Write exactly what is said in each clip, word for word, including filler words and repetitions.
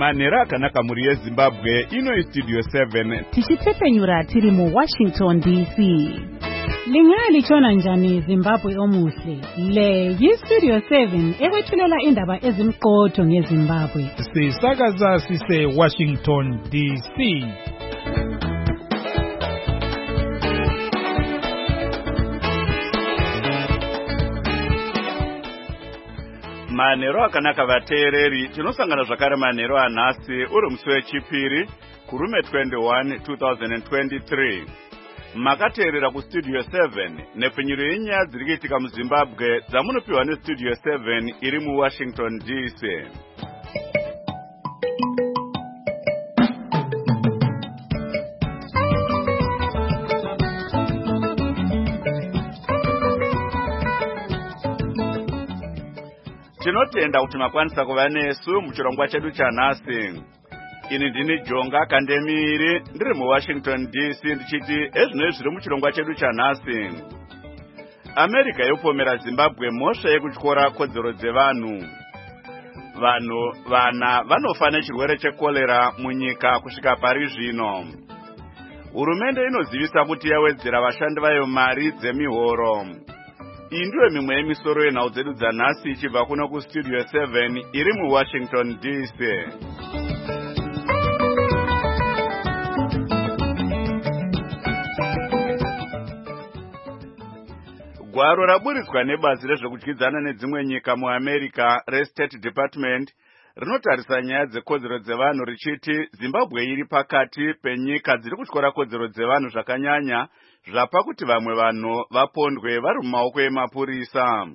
Manhero akanaka muri yeZimbabwe, ino Studio seven. Tichitepenyura tiri mu Washington D C. Lingali chona njani Zimbabwe omuhle. Le yi Studio seven ekwethulela indaba ezimqotho ngeZimbabwe. Sisakaza sise Washington D C. Manhero akanaka vateereri, tinosangana zvakare manhero anhasi uri musi wechipiri kurume twenty-one two thousand twenty-three. Makateerera kuStudio seven nepfenyuro yenyaya dziri kuitika muZimbabwe dzamunopiwa neStudio seven iri muWashington D C. Tinotenda kuti makwanisa kuva nesu muchirongwa chedu chanhasi. Ini ndini Jonga Kandemiri ndiri muWashington D C ndichiti ezvino zviri muchirongwa chedu chanhasi. America yopomera Zimbabwe mhosva yekutyora kodzero dzevanhu. Vanhu vana vanofa nechirwere chekolera munyika kusvika pari zvino. Hurumende inozivisa kuti yawedzera vashandi vayo mari dzemihoro. Iyi ndiyo mimwe yemisoro yenhau dzedu dzanhasi ichibva kuno kuStudio seven iri muWashington D C. Gwaro raburitswa nebazi rezvekudyidzana nedzimwe nyika muAmerica reState Department rinotarisa nyaya dzekodzero dzevanhu richiti Zimbabwe iri pakati penyika dziri kutyora kodzero dzevanhu zvakanyanya zvapa kuti vamwe vanhu vapondwe vari mumaoko emapurisa.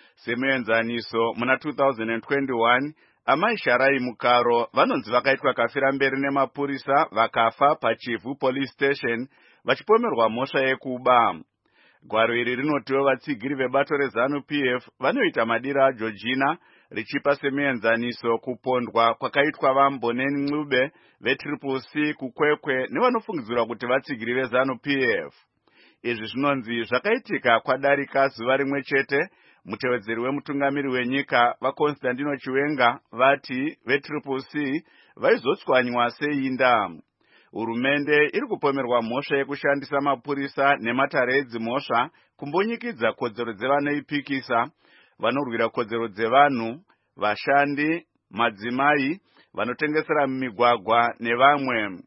Semuenzaniso muna two thousand twenty-one, Amai Sharai Mukaro vanonzi vakaitwa kafira mberi nemapurisa vakafa paChivu Police Station vachipomerwa mhosva yekuba. Gwaro iri rinotiwo vatsigiri vebato reZANU-P F vanoita madira aJoργina richipa semuenzaniso kupondwa kwakaitwa vaMboneni Ncube veTriple C kukwekwe nevanofungidzirwa kuti vatsigiri veZANU-P F. Izvi zvinonzi zvakaitika kwadarika zuva rimwe chete. Mutevedzeri wemutungamiri wenyika vaConstantino Chiwenga vati veTriple C vaizotswanywa seinda. Hurumende iri kupomerwa mhosva yekushandisa mapurisa nematare edzimhosva kumbonyikidza kodzero dzevanoipikisa, vanorwira kodzero dzevanhu, vashandi, madzimai, vanotengesera mumigwagwa nevamwe.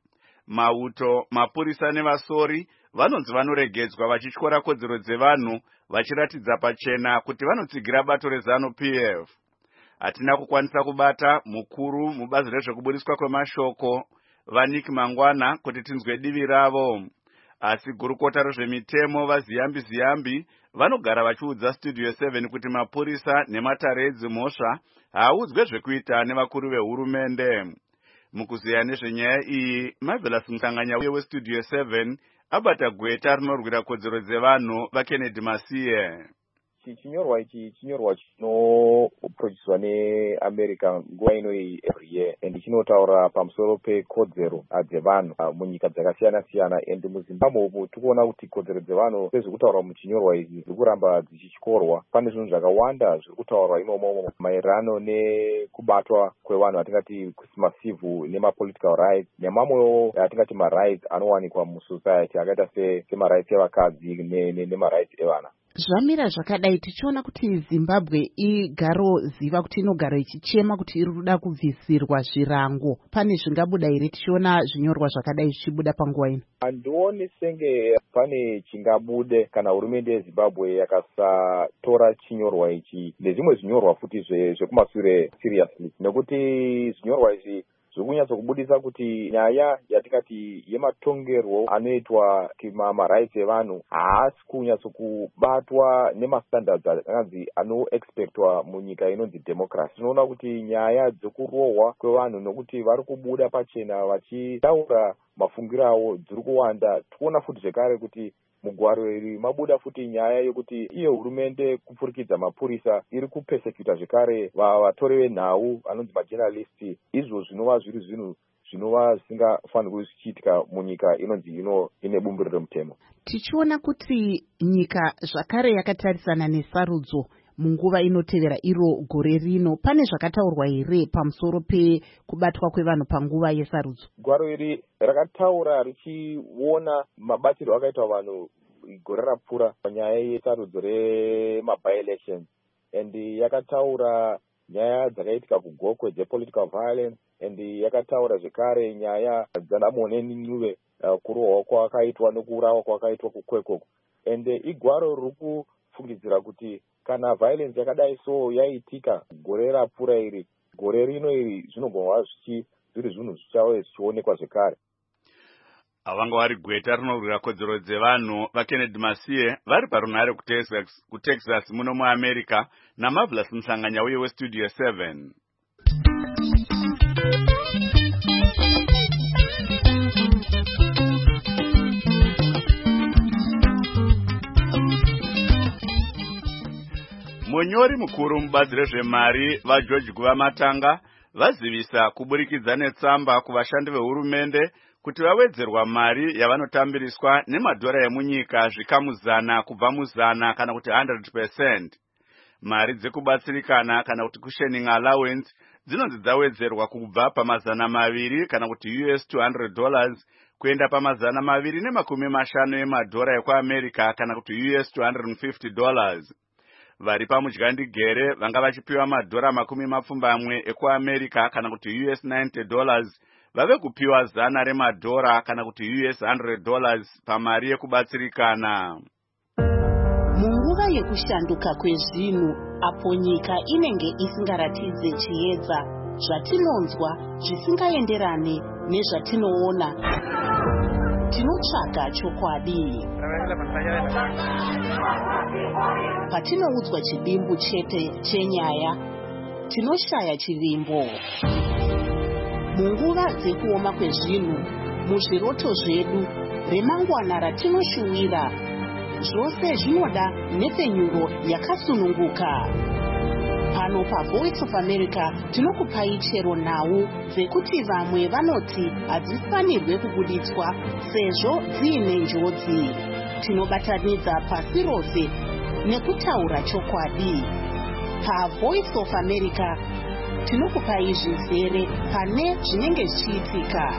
Mauto, mapurisa nevasori vanonzi vanoregedzwa vachityora kodzero dzevanhu vachiratidza pachena kuti vanotsigira bato reZANU-P F. Hatina kukwanisa kubata mukuru mubazi rezvekubudiswa kwemashoko vaNick Mangwana kuti tinzwe divi ravo. Asi gurukota rezvemitemo vaZiyambi Ziyambi vanogara vachiudza Studio seven kuti mapurisa nematare edzimhosva haudzwe zvekuita nevakuru vehurumende. Mukuzeya nezvenyaya iyi, Marvelous Mhlanganya weStudio seven abata gweta rinorwira kodzero dzevanhu vaKennedy Masiye. Chinyorwa ichi chinyorwa chinoproducwa neAmerica nguva inoyi every year and chinotaura pamusoro pekodzero dzevanhu munyika dzakasiyana siyana. And muZimbabwe umu tikuona kuti kodzero dzevanhu sezvikutaurwa muchinyorwa ichi ziri kuramba dzichityorwa. Pane zvinhu zvakawanda zviri kutaurwa imomo maererano nekubatwa kwevanhu atingati kusimasivu nemapolitical rights nemamwewo atingati marights anowanikwa musociety akaita semarights evakadzi nemarights evana. Zvamira zvakadai tichiona kuti Zimbabwe igaro ziva kuti inogara ichichema kuti iri kuda kubvisirwa zvirango. Pane zvingabuda here tichiona zvinyorwa zvakadai zvichibuda panguva ino? Handioni senge pane chingabude kana hurumende yeZimbabwe yakasatora chinyorwa ichi nezvimwe zvinyorwa futi zvekumashure seriously, nekuti zvinyorwa izvi zvikunyatso kubudisa kuti nyaya yatingati yematongerwo anoitwa kimamarights evanhu haasi kunyatso kubatwa nemastandards akanzi anoexpectwa munyika inonzi democracy. Tinoona kuti nyaya dzekurohwa kwevanhu nokuti vari kubuda pachena vachitaura mafungiro avo dziri kuwanda. Tikuona futi zvekare kuti mugwaro iri mabuda futi nyaya yokuti iyo hurumende kupfurikidza mapurisa iri kupesecuta zvekare vatori venhau anonzi majournalisti. Izvo zvinova zviri zvinhu zvinova zvisingafanirwi zvichiitika munyika inonzi ino ine bumbiro remutemo. Tichiona kuti nyika zvakare yakatarisana nesarudzo munguva inotevera iro gore rino. Pane zvakataurwa here pamusoro pekubatwa kwevanhu panguva yesarudzo? Gwaro iri rakataura richiona mabatiro akaitwa vanhu gore rapfuura panyaya yesarudzo rema-by-elections, and yakataura nyaya dzakaitika kugokwe dzepolitical violence, and yakataura zvekare nyaya dzanamoneni nyuve kurohwa kwakaitwa nokurawa kwakaitwa kukwekoko. And igwaro riri kufungidzira kuti kana violence yakadai so yaitika gore rapfuura iri, gore rino iri zvinogona zviri zvinhu zvichave zvichionekwa zvekare. Avanga vari gweta rinorwira kodzero dzevanhu vaKennedy Masiye vari parunhare kuTexas muno muAmerica naMarvelous Mhlanganya uye weStudio seven. Munyori mukuru mubazi rezvemari vaGeorge Guvamatanga vazivisa kuburikidza netsamba kuvashandi vehurumende kuti vawedzerwa mari yavanotambiriswa nemadhora emunyika zvikamuzana kubva muzana kana kuti one hundred percent. Mari dzekubatsirikana kana kuti cushioning allowance dzinonzi dzawedzerwa kubva pamazana maviri kana kuti U S two hundred dollars kuenda pamazana maviri nemakumi mashanu emadhora ekuAmerica kana kuti U S two hundred fifty dollars. Vari pamudyandigere vanga vachipiwa madhora makumi mapfumbamwe ekuAmerica kana kuti U S ninety dollars vave kupiwa zana remadhora kana kuti U S one hundred dollars pamari yekubatsirikana. Munguva yekushanduka kwezvinhu apo nyika inenge isingaratidze chiedza, zvatinonzwa zvisingaenderane nezvatinoona, tinotsvaga chokwadi. Patinoudzwa chivimbo chete chenyaya, tinoshaya chivimbo. Munguva dzekuoma kwezvinhu, muzviroto zvedu, remangwana ratinoshuwira, zvose zvinoda nepfenyuro yakasununguka. Pano paVoice of America tinokupai chero nhau dzekuti vamwe vanoti hadzifanirwe kubuditswa sezvo dziine njodzi. Tinobatanidza pasi rose nekutaura chokwadi. PaVoice of America tinokupai zvizere pane zvinenge zvichiitika.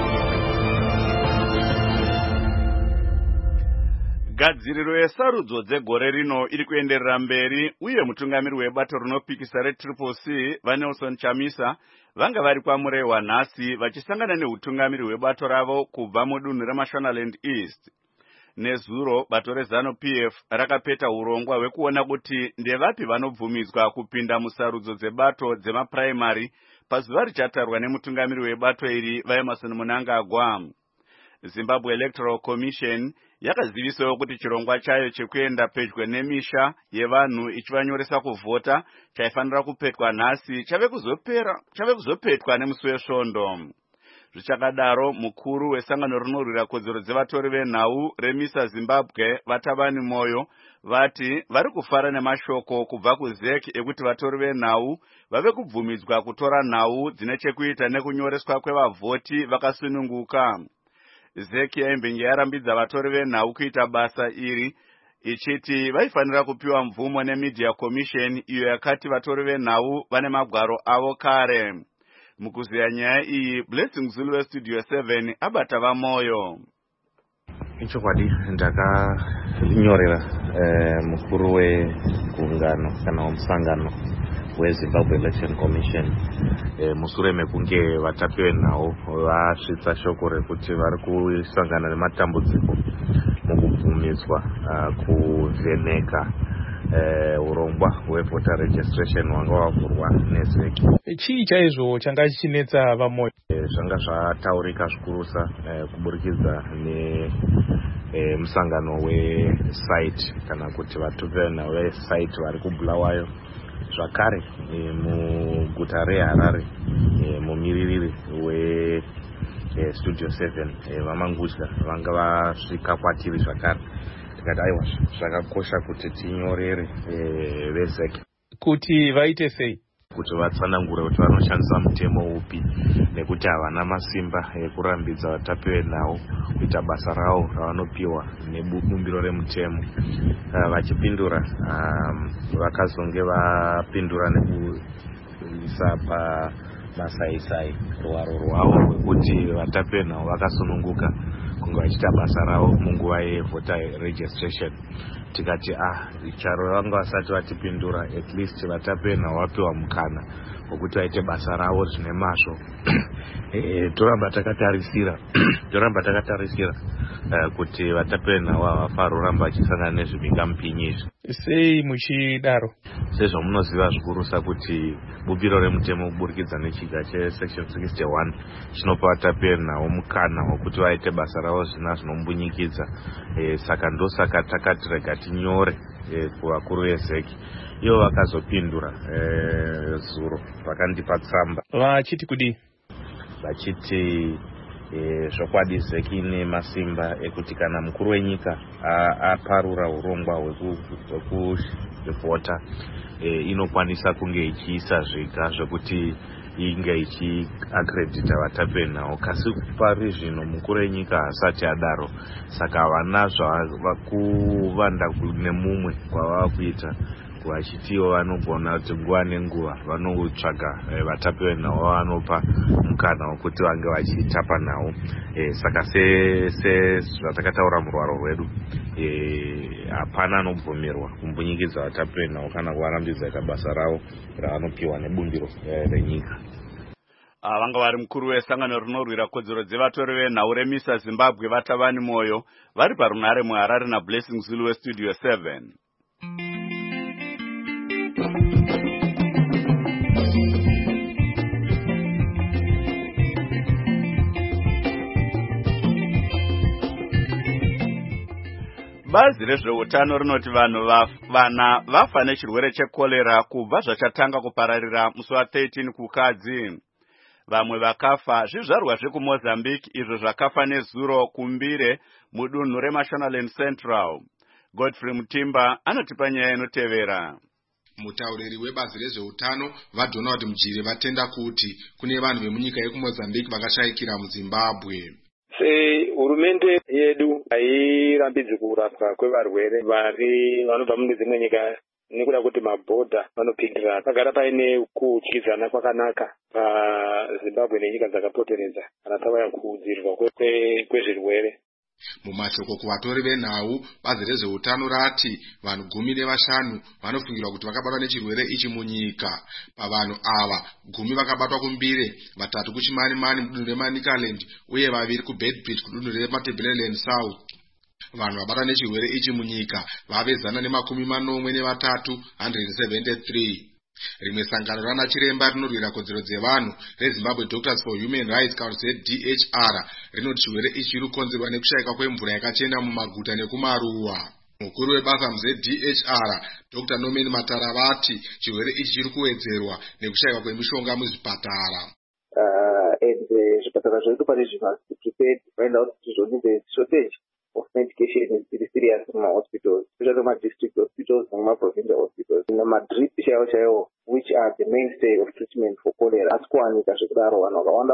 Gadziriro yesarudzo dzegore rino iri kuenderera mberi uye mutungamiri webato rinopikisa reTriple C vaNelson Chamisa vanga vari kwamurehwa nhasi vachisangana neutungamiri hwebato ravo kubva mudunhu reMashonaland East. Nezuro bato reZanu-P F rakapeta urongwa hwekuona kuti ndevapi vanobvumidzwa kupinda musarudzo dzebato dzemapuraimari pazuva richatarwa nemutungamiri webato iri vaEmerson Mnangagwa. Zimbabwe Electoral Commission yakazivisawo kuti chirongwa chayo chekuenda pedyo nemisha yevanhu ichivanyoresa kuvhota chaifanira kupetwa nhasi chave kuzopera chave kuzopetwa nemusi wesvondo. Zvichakadaro mukuru wesangano rinorwira kodzero dzevatori venhau remisa Zimbabwe Vatabani Moyo vati vari kufara nemashoko kubva kuZ E C ekuti vatori venhau vave kubvumidzwa kutora nhau dzine chekuita nekunyoreswa kwevavhoti vakasununguka. Z E C yaimbenge yarambidza vatori venhau kuita basa iri ichiti vaifanira kupiwa mvumo neMedia Commission iyo yakati vatori venhau vane magwaro avo kare. Mukuziya nyaya iyi Blessing Zulu weStudio seven abata vamoyo. Ichokwadi ndakanyorera eh, mukuru wegungano kana womusangano weZimbabwe Election Commission eh, musure mekunge vatapi venhau vasvitsa shoko rekuti vari kusangana nematambudziko mukubvumidzwa uh, kuvheneka Uh, urongwa hwevoter registration wanga wavhurwa neZ E C. Chii chaizvo changa chichinetsa vamoyo? Uh, zvanga zvataurika zvikurusa uh, kuburikidza nemusangano uh, wesite kana kuti vatupi venhau vesite vari kubulawayo zvakare uh, muguta reHarare uh, mumiririri we uh, Studio seven uh, vamangudya vanga vasvika kwatiri zvakare. Tikati aiwa zvakakosha kuti tinyorere veZ E C kuti vaite sei. kuti vatsanangure kuti vanoshandisa mutemo upi nekuti havana masimba ekurambidza vatapi venhau kuita basa ravo ravanopiwa nebumbiro remutemo. Vachipindura vakazonge vapindura nekuisa pamasaisai ruwaro rwavo rwekuti vatapi venhau vakasununguka kunge vachiita basa ravo munguva yevoter registration. Tikati ah charo vanga vasati vatipindura, at least vatapi venhau vapiwa mukana wekuti vaite basa ravo zvine mazvo. E, toramba takatarisira toramba takatarisira uh, kuti vatapi venhau havafaniri kuramba vachisangana nezvimhingamupinyi izvi. Sei muchidaro? Sezvamunoziva zvikurusa kuti bumbiro remutemo kuburikidza nechiga chesection sixty-one chinopa vatapi venhau mukana wekuti vaite basa ravo zvina zvinombunyikidza. E, saka ndosaka takati rega tinyore e, kuvakuru vezeki. Ivo vakazopindura e, zuro vakandipa tsamba vachiti kudii? Vachiti e, zvokwadi zeki ine masimba ekuti kana mukuru wenyika aparura urongwa hwekuvhota e, inokwanisa kunge ichiisa zviga zvokuti inge ichiakredita vatapi venhau. Kasi pari zvino mukuru wenyika haasati adaro, saka vana zvavakuvanda nemumwe kwavava kuita vachitiwo vanogona kuti nguva nenguva vanotsvaga e, vatapi venhau vanopa mukana wekuti vange vachitapa nhau. E, saka sezvatakataura muruwaro rwedu hapana e, anobvumirwa kumbunyikidza vatapi venhau kana kuvarambidza ita basa ravo ravanopiwa nebumbiro e, renyika. Vanga vari mukuru wesangano rinorwira kodzero dzevatori venhau remisa Zimbabwe Vatavani Moyo vari parunhare muHarare naBlessing Zulu weStudio seven. Bazi rezveutano rinoti vanhu vana vafa nechirwere chekorera kubva zvachatanga kupararira musi wa13 kukadzi. Vamwe vakafa zvizvarwa zvekuMozambique izvo zvakafa nezuro kumbire mudunhu reMashonaland Central. Godfrey Mutimba anotipa nyaya inotevera. Mutauriri webazi rezveutano vaDonald Mujire vatenda kuti kune vanhu vemunyika yekuMozambique vakashayikira muZimbabwe. Hurumende yedu hairambidzi kurapwa kwevarwere vari vanobva mune dzimwe nyika nekuda kuti mabhodha vanopindira. Pagara paine kudyidzana kwakanaka paZimbabwe nenyika dzakapoteredza kana pavaya kudzivirirwa kwezvirwere. Mumashoko kuvatori venhau, bazi rezveutano rati vanhu gumi nevashanu vanofungirwa kuti vakabatwa nechirwere ichi munyika. Pavanhu ava gumi vakabatwa kumbire, vatatu kuChimanimani mudunhu reManicaland uye vaviri kuBedbridge kudunhu reMatabeleland South. Vanhu vabatwa nechirwere ichi munyika vavezana nemakumi manomwe nevatatu one hundred seventy-three. Rimwe sangano rana chiremba rinorwira kodzero dzevanhu reZimbabwe Doctors for Human Rights Council Z D H R rinoti chirwere ichi chiri kukonzerwa nekushayika kwemvura yakachena mumaguta nekumaruwa. Mukuru webasa mu Z D H R Doctor Norman Matara vati chirwere ichi chiri kuwedzerwa nekushayika kwemishonga muzvipatara. Uh, and zvipatara zvedu pane zvima prepared find out kuti the shortage of medication is very serious in my hospitals, especially my district hospitals and my provincial hospitals. In my drip chao, which are the mainstay of treatment for cholera, that's one from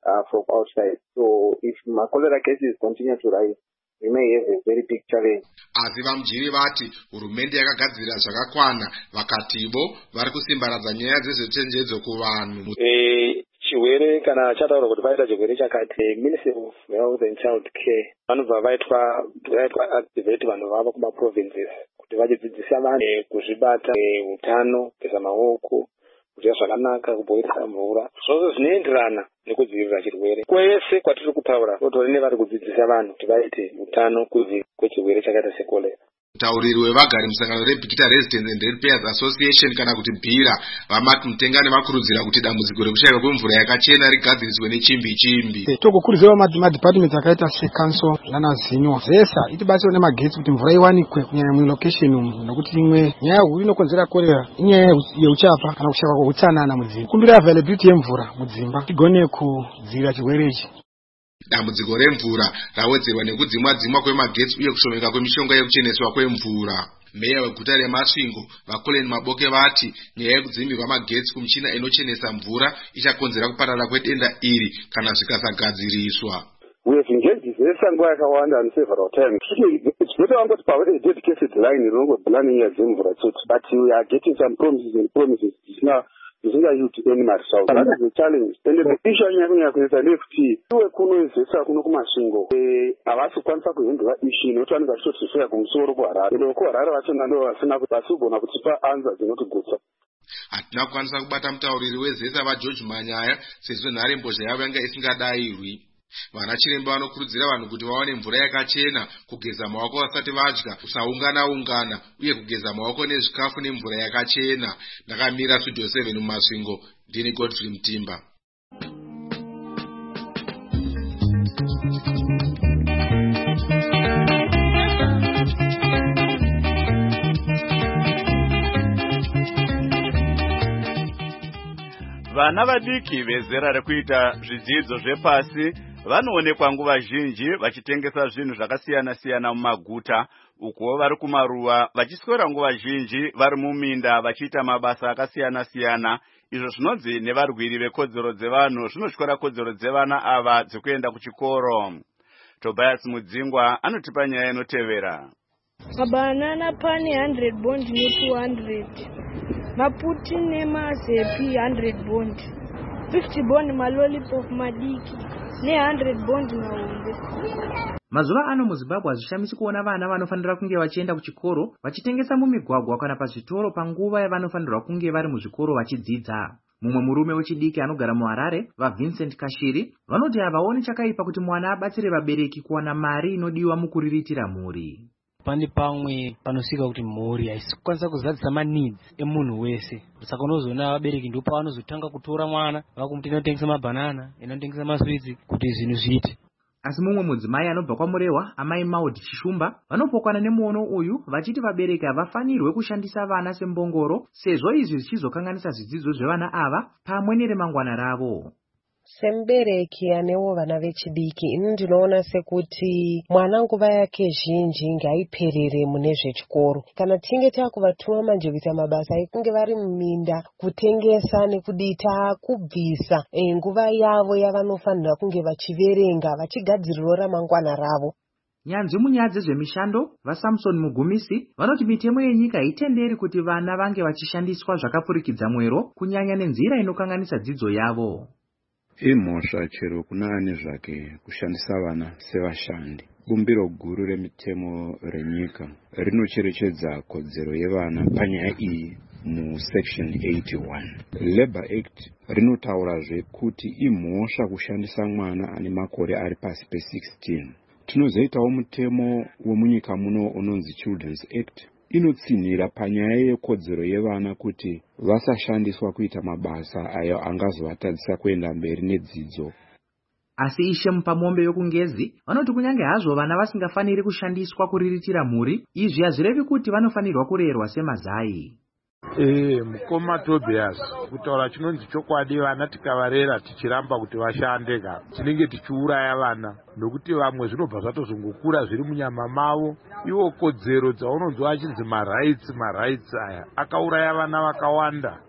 outside. So if my cholera cases continue to rise, we may have a very big challenge. Asi vamujiri vati hurumende yakagadzira zvakakwana vakativo vari kusimbaradza nyaya dzezvechenjedzo kuvanhu. Eh chirwere kana chataura kuti paita chirwere chakati Ministry of Health and Child Care vanobva vaitwa vaitwa activate vanhu vava kuma provinces kuti vachidzidzisa vanhu kuzvibata utano, kugeza maoko, kudya zvakanaka, kuboilisa mvura, zvose zvinoenderana nekudzivirira chirwere. Kwese kwatiri kutaura totori nevari kudzidzisa vanhu kuti vaite utano kudzivirira kwechirwere chakaita sekorera. Mutauriri wevagari musangano reBikita Residents and Ratepayers Association kana kuti BIRA vamati Mutengane vakurudzira kuti dambudziko rekushayika kwemvura yakachena rigadziriswe nechimbi chimbi. Tokukurudzira madhipatimenti akaita seCouncil nana Zinyo zesa itibatsire nemagetsi kuti mvura iwanikwe kunyanya mulocation umu nokuti imwe nyaya huru inokonzera korera inyaya yeuchapa kana kushayika kweutsanana mudzimba. Kumbira availability yemvura mudzimba tigone kudzivirira chirwere ichi. Dambudziko remvura rawedzerwa nekudzimwa dzimwa kwemagetsi uye kushomeka kwemishonga yekucheneswa kwemvura. meya weguta remasvingo vaColin Maboke vati nyaya yekudzimirwa magetsi kumichina inochenesa mvura ichakonzera kuparara kwedenda iri kana zvikasagadziriswa. We have engaged Zesa nguva yakawanda on several times. It's better wangoti pavane dedicated line rinongobhulani nyaya dzemvura chete, but we are getting some promises and promises dzisina zvisingaiti any result. That is the challenge. And the issue anyanya kuita lefti iwe kuno Zesa kuno kumasvingo havasi kukwanisa kuhandla issue inotanika chitotishira kumusoro kuHarare. Loko Harare vachona ndo vasina vasigona kutipa answer dzinotigusa. Hatina kukwanisa kubata mutauriri wezesa vaGeorge Manyaya sezvo nharembozha yavo yanga isingadayirwi. Vana chiremba vanokurudzira vanhu kuti vawane mvura yakachena, kugeza maoko vasati vadya, kusaungana ungana uye kugeza maoko nezvikafu nemvura yakachena. Ndakamira Studio seven mumasvingo, ndini Godfrey Mutimba. Vana vadiki vezera rekuita zvidzidzo zvepasi vanoonekwa nguva zhinji vachitengesa zvinhu zvakasiyana siyana mumaguta, uko vari kumaruwa vachiswera nguva zhinji vari muminda vachiita mabasa akasiyana siyana. Izvo zvinonzi nevarwiri vekodzero dzevanhu zvinoswera kodzero dzevana ava dzekuenda kuchikoro. Tobias Mudzingwa anotipa nyaya inotevera. Mabanana pani one hundred bond ne two hundred. Maputi nemazepi one hundred bond. fifty bond malolipop madiki ne one hundred bond maombe. Mazuva ano muZimbabwe hazvishamisi kuona vana vanofanira kunge vachienda kuchikoro vachitengesa mumigwagwa kana pazvitoro panguva yavanofanirwa kunge vari muzvikoro vachidzidza. Mumwe murume wechidiki anogara muHarare, vaVincent Kashiri, vanoti havaoni chakaipa kuti mwana abatsire vabereki kuwana mari inodiwa mukuriritira mhuri. Pane pamwe panosika kuti mhuri haisi kukwanisa kuzadzisa maneeds emunhu wese. Saka unozoona vabereki ndipo pavanozotanga kutora mwana vakumuti inotengesa mabanana, inotengesa maswitsi kuti zvinhu zviite. Asi mumwe mudzimai anobva kwaMurewa, amai Maud Chishumba, vanopokana nemuono uyu vachiti vabereki havafanirwe kushandisa vana sembongoro sezvo izvi zvichizokanganisa zvidzidzo zvevana ava pamwe neremangwana ravo. Sembereki anewo vana vechidiki ini ndinoona sekuti mwana nguva yake zhinji ngaiperere mune zvechikoro. Kana tinge takuvatuma manje kuita mabasa ekunge vari muminda kutengesa nekudita kubvisa e, nguva yavo yavanofanira kunge vachiverenga vachigadzirirawo ramangwana ravo. Nyanzvi munyaya dzezvemishando vaSamson Mugumisi vanoti mitemo yenyika haitenderi kuti vana vange vachishandiswa zvakapfurikidza mwero kunyanya nenzira inokanganisa dzidzo yavo. Imhosva chero kuna ani zvake kushandisa vana sevashandi. Bumbiro guru remitemo renyika rinocherechedza kodzero yevana panyaya iyi musection eighty-one. Labour Act rinotaurazve kuti imhosva kushandisa mwana ane makore ari pasi pe sixteen. Tinozoitawo mutemo wemunyika muno unonzi Children's Act inotsinhira panyaya yekodzero yevana kuti vasashandiswa kuita mabasa ayo angazovatadzisa kuenda mberi nedzidzo. Asi Ishe Mupamombe yokungezi vanoti kunyange hazvo vana vasingafaniri kushandiswa kuriritira mhuri, izvi hazvirevi kuti vanofanirwa kurerwa semazai. Eh, mukoma Tobias, kutaura chinonzi chokwadi vana tikavarera tichiramba kuti vashande ka. Tinenge tichiuraya vana nokuti vamwe zvinobva zvatozongokura zviri munyama mavo. Iwo kodzero dzaunonzwa achinzi marights marights aya akauraya vana vakawanda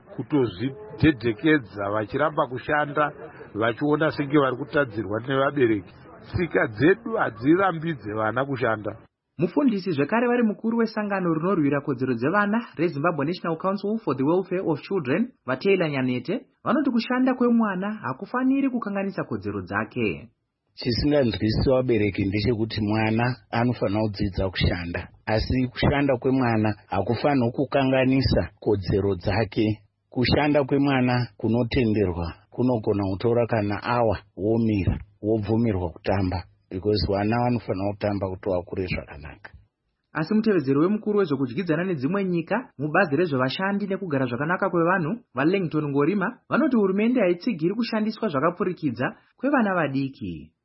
kutozvidhedhekedza vachiramba kushanda vachiona senge vari kutadzirwa nevabereki. Tsika dzedu hadzirambidze vana kushanda. Mufundisi zvekare vari mukuru wesangano rinorwira kodzero dzevana reZimbabwe National Council for the Welfare of Children, Vatela Nyanete, vanoti kushanda kwemwana hakufaniri kukanganisa kodzero dzake. Chisingandwisi vabereki ndechekuti mwana anofanira kudzidza kushanda, asi kushanda kwemwana hakufaniri kukanganisa kodzero dzake. Kushanda kwemwana kunotenderwa kunogona kutora kana awa womira wobvumirwa kutamba. Because vana vanofanira kutamba kuti vakure zvakanaka. Asi mutevedzeri wemukuru wezvokudyidzana nedzimwe nyika mubazi rezvevashandi nekugara zvakanaka kwevanhu vaLangton Ngorima vanoti hurumende haitsigiri kushandiswa zvakapfurikidza kwevana vadiki.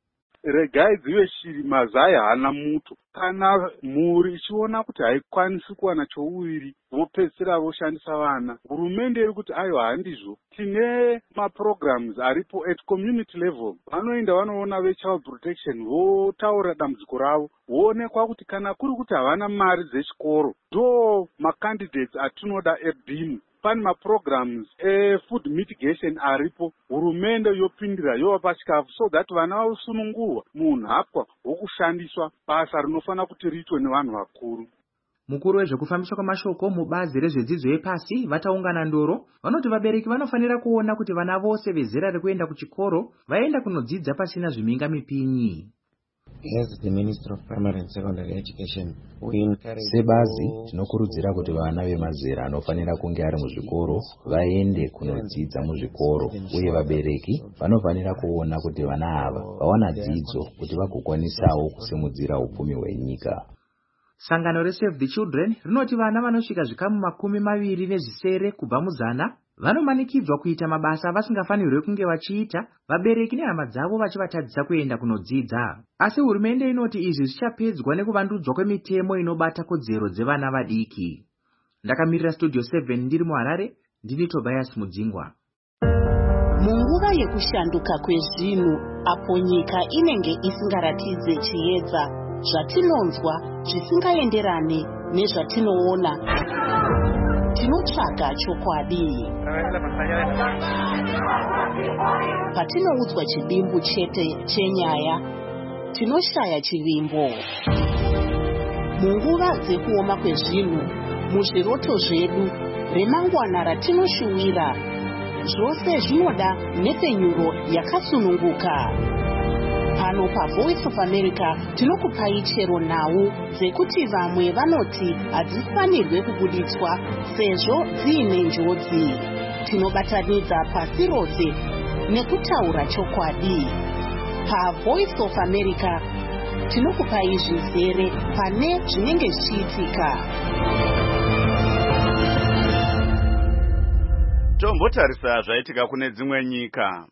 regai dzive shiri mazai haana muto. Kana mhuri ichiona kuti haikwanisi kuwana chouviri, vopedzisira voshandisa vana. Hurumende iri kuti aiwa handizvo, tine maprograms aripo at community level. Vanoenda vanoona vechild protection, votaura dambudziko ravo, voonekwa kuti kana kuri kuti havana mari dzechikoro, ndo macandidates atinoda ebhimu. Pane maprograms efood mitigation aripo, hurumende yopindira yovapa chikafu so that vana vavosunungurwa munhapwa hwokushandiswa basa rinofana kuti riitwe nevanhu vakuru. Mukuru wezvekufambiswa kwamashoko mubazi rezvedzidzo yepasi vataungana ndoro vanoti vabereki vanofanira kuona kuti vana vose vezera rekuenda kuchikoro vaenda kunodzidza pasina zviminga mipinyi. As the Minister of Primary and Secondary Education, we encourage sebazi tinokurudzira kuti vana vemazera anofanira kunge ari muzvikoro vaende kunodzidza muzvikoro, uye vabereki vanofanira kuona kuti vana ava vawana dzidzo kuti vagokwanisawo kusimudzira upfumi hwenyika. Sangano reSave the Children rinoti vana vanosvika zvikamu makumi maviri nezvisere kubva muzana vanomanikidzwa kuita mabasa avasingafanirwi kunge vachiita, vabereki nehama dzavo vachivatadzisa kuenda kunodzidza. Asi hurumende inoti izvi zvichapedzwa nekuvandudzwa kwemitemo inobata kodzero dzevana vadiki. Ndakamirira Studio seven ndiri muHarare, ndini Tobias Mudzingwa. Munguva yekushanduka kwezvinhu, apo nyika inenge isingaratidze chiedza, zvatinonzwa zvisingaenderane nezvatinoona, tinotsvaga chokwadi. Patinoudzwa chidimbu chete chenyaya, tinoshaya chivimbo. Munguva dzekuoma kwezvinhu, muzviroto zvedu, remangwana ratinoshuwira, zvose zvinoda nepfenyuro yakasununguka. Pano paVoice of America tinokupai chero nhau dzekuti vamwe vanoti hadzifanirwe kubuditswa sezvo dziine njodzi. Tinobatanidza pasi rose nekutaura chokwadi. PaVoice of America tinokupai zvizere pane zvinenge zvichiitika. Tombotarisa zvaitika kune dzimwe nyika.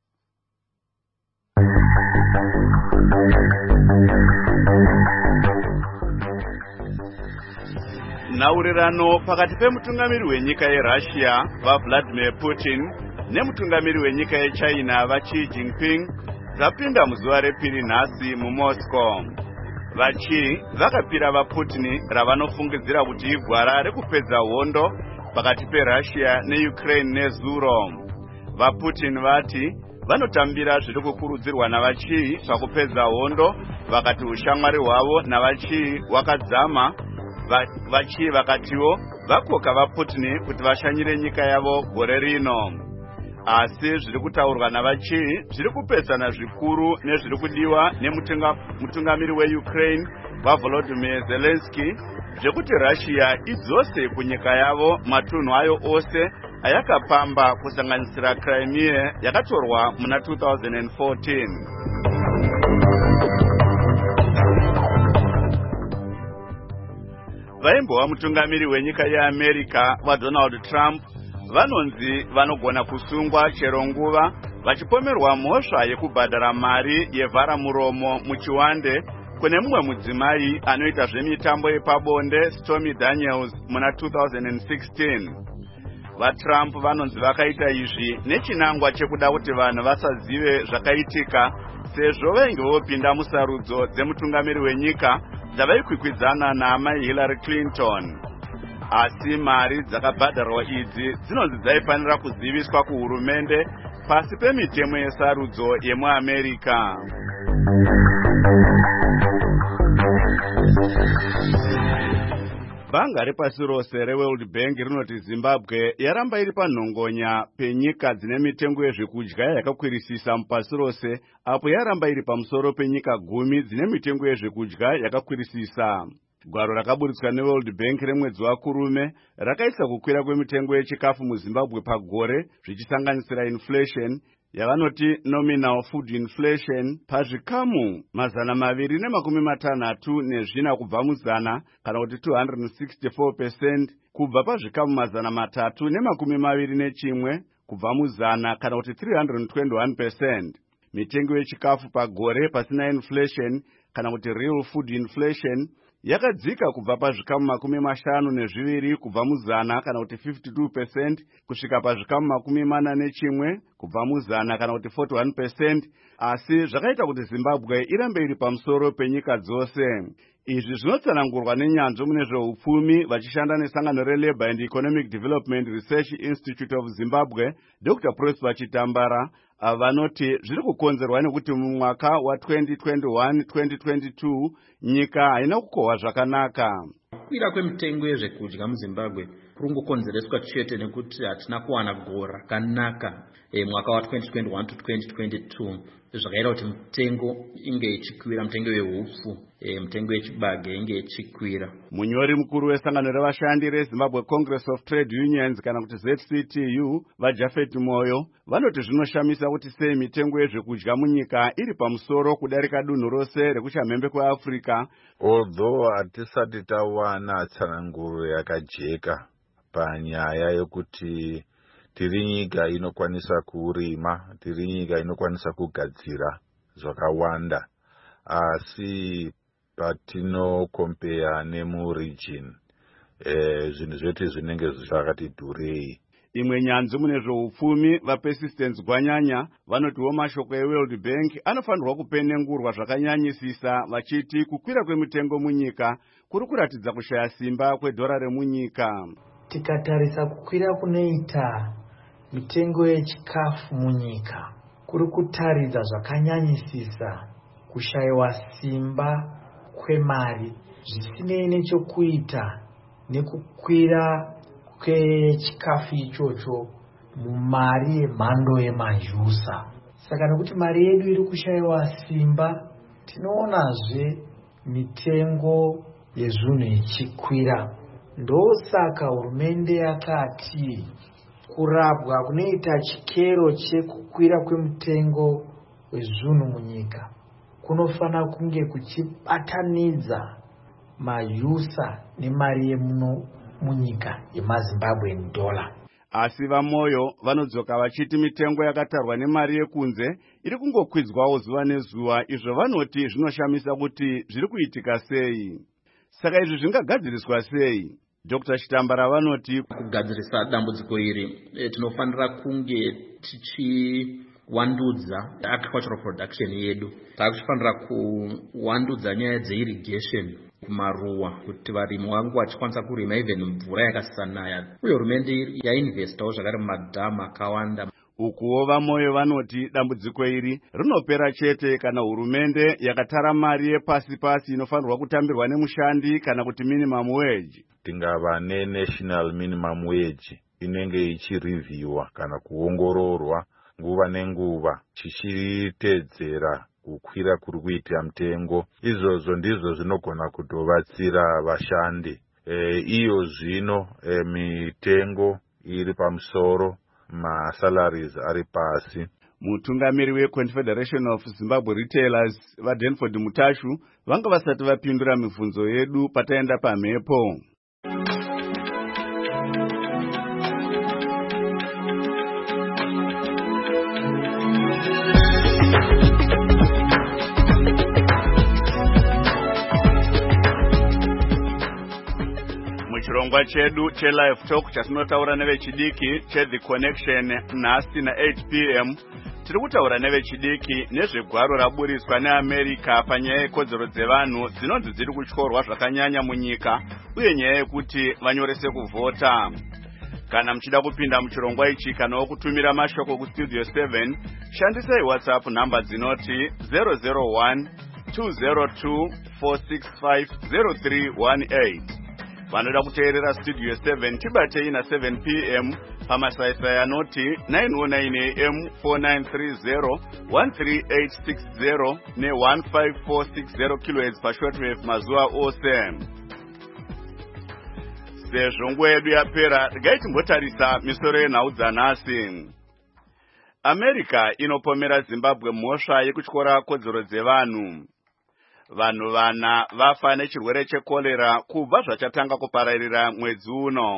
Nhaurirano pakati pemutungamiri wenyika yeRussia vaVladimir Putin nemutungamiri wenyika yeChina vaXi Jinping zvapinda muzuva repiri nhasi muMoscow. VaXi vakapira vaPutin ravanofungidzira kuti igwara rekupedza hondo pakati peRussia neUkraine nezuro. VaPutin vati vanotambira zviri kukurudzirwa navaChi pakupedza hondo, vakati ushamwari hwavo navaChi hwakadzama. VaChi vakatiwo vakoka vaPutin kuti vashanyire nyika yavo gore rino. Asi zviri kutaurwa navaChi zviri kupesana zvikuru nezviri kudiwa nemutungamiri weUkraine vaVolodymyr Zelensky zvekuti Russia idzose kunyika yavo matunhu ayo ose ayakapamba kusanganisira Crimea yakatorwa muna two thousand fourteen. Vaimbova mutungamiri wenyika yeAmerica vaDonald Trump vanonzi vanogona kusungwa chero nguva vachipomerwa mhosva yekubhadhara mari yevhara muromo muchiwande kune mumwe mudzimai anoita zvemitambo yepabonde Stormy Daniels muna two thousand sixteen. VaTrump vanonzi vakaita izvi nechinangwa chekuda kuti vanhu vasazive zvakaitika sezvo vainge vopinda musarudzo dzemutungamiri wenyika dzavaikwikwidzana naamai Hillary Clinton. Asi mari dzakabhadharwa idzi dzinonzi dzaifanira kuziviswa kuhurumende pasi pemitemo yesarudzo yemuAmerica. Banga repasi rose reWorld Bank rinoti Zimbabwe yaramba iri panhongonya penyika dzine mitengo yezvekudya yakakwirisisa mupasi rose, apo yaramba iri pamusoro penyika gumi dzine mitengo yezvekudya yakakwirisisa. Gwaro rakaburitswa neWorld Bank remwedzi waKurume rakaisa kukwira kwemitengo yechikafu muZimbabwe pagore zvichisanganisira inflation yavanoti nominal food inflation pazvikamu mazana maviri nemakumi matanhatu nezvina kubva muzana, kana kuti two hundred sixty-four percent kubva pazvikamu mazana matatu nemakumi maviri nechimwe kubva muzana, kana kuti three hundred twenty-one percent. Mitengo yechikafu pagore pasina inflation kana kuti real food inflation yakadzika kubva pazvikamu makumi mashanu nezviviri kubva muzana kana kuti fifty-two percent kusvika pazvikamu makumi mana nechimwe kubva muzana kana kuti forty-one percent, asi zvakaita kuti Zimbabwe irambe iri pamusoro penyika dzose. Izvi zvinotsanangurwa nenyanzvi mune zveupfumi vachishanda nesangano reLabour and Economic Development Research Institute of Zimbabwe, Doctor Prosper Chitambara, vanoti zviri kukonzerwa nekuti mumwaka wa twenty twenty-one twenty twenty-two nyika haina kukohwa zvakanaka. Kukwira kwemitengo yezvekudya muZimbabwe kuri kukonzereswa chete nekuti hatina kuwana gore rakanaka e, mwaka wa twenty twenty-one to twenty twenty-two zvakaita kuti mitengo inge ichikwira, mitengo yehupfu e, mitengo yechibage inge ichikwira. Munyori mukuru wesangano revashandi reZimbabwe Congress of Trade Unions kana kuti Z C T U vaJafet Moyo vanoti zvinoshamisa kuti sei mitengo yezvekudya munyika iri pamusoro kudarika dunhu rose rekuchamhembe kweAfrica. Although hatisati tawana tsananguro yakajeka panyaya yekuti tiri nyika inokwanisa kurima, tiri nyika inokwanisa kugadzira zvakawanda, asi patino compare nemu region eh zvinhu zvetu zvinenge zvakati dhurei. Imwe nyanzvi mune zveupfumi vaPersistence Gwanyanya vanotiwo mashoko eWorld Bank anofanirwa kupenengurwa zvakanyanyisisa vachiti kukwira kwemitengo munyika kuri kuratidza kushaya simba kwedhora remunyika. Tikatarisa kukwira kunoita mitengo yechikafu munyika kuri kutaridza zvakanyanyisisa kushayiwa simba kwemari zvisinei nechokuita nekukwira kwechikafu ichocho mumari yemhando yemajusa. Saka nekuti mari yedu iri kushayiwa simba, tinoonazve mitengo yezvinhu ichikwira. Ndosaka hurumende yakati kurapwa kunoita chikero chekukwira kwemitengo wezvinhu munyika kunofana kunge kuchibatanidza majusa nemari yemuno munyika yemaZimbabwean dollar. Asi vaMoyo vanodzoka vachiti mitengo yakatarwa nemari yekunze iri kungokwidzwawo zuva nezuva, izvo vanoti zvinoshamisa kuti zviri kuitika sei. Saka izvi zvingagadziriswa sei? Doctor Chitambara vanoti kugadzirisa dambudziko iri e, tinofanira kunge tichiwandudza agricultural production yedu. Takufanira kuwandudza nyaya dzeirrigation kumaruwa kuti varimi vangu vachikwanisa kurima even mvura yakasanaya. Uye hurumende yainvestawo zvakare mumadhamu akawanda. Ukuwo vaMoyo vanoti dambudziko iri rinopera chete kana hurumende yakatara mari yepasi pasi inofanirwa kutambirwa nemushandi kana kuti minimum wage. Tingava nenational minimum wage inenge ichirevhiwa kana kuongororwa nguva nenguva chichitedzera kukwira kuri kuitira mitengo. Izvozvo ndizvo zvinogona kutovatsira vashandi. E, iyo zvino e, mitengo iri pamusoro, ma salaries ari pasi. Mutungamiri weConfederation of Zimbabwe Retailers vaDenford Mutashu vanga vasati vapindura mibvunzo yedu pataenda pamhepo. Muchirongwa chedu cheLive Talk chatinotaura nevechidiki cheThe Connection nhasi na eight p m tiri kutaura nevechidiki nezvegwaro raburiswa neAmerica panyaya yekodzero dzevanhu dzinonzi dziri kutyorwa zvakanyanya munyika uye nyaya yekuti vanyorese kuvhota. Kana muchida kupinda muchirongwa ichi kana kutumira mashoko kustudio seven, shandisai WhatsApp namba dzinoti zero zero one two zero two four six five zero three one eight. Vanoda kuteerera Studio seven tibatei na seven p m pamasaisai anoti nine oh nine a m four nine three zero one three eight six zero ne one five four six zero kilohertz pashortwave mazuva ose. Sezvo nguva yedu yapera, regai timbotarisa misoro yenhau dzanhasi. America inopomera Zimbabwe mhosva yekutyora kodzero dzevanhu. Vanhu vana vafa nechirwere chekolera kubva zvachatanga kupararira mwedzi uno.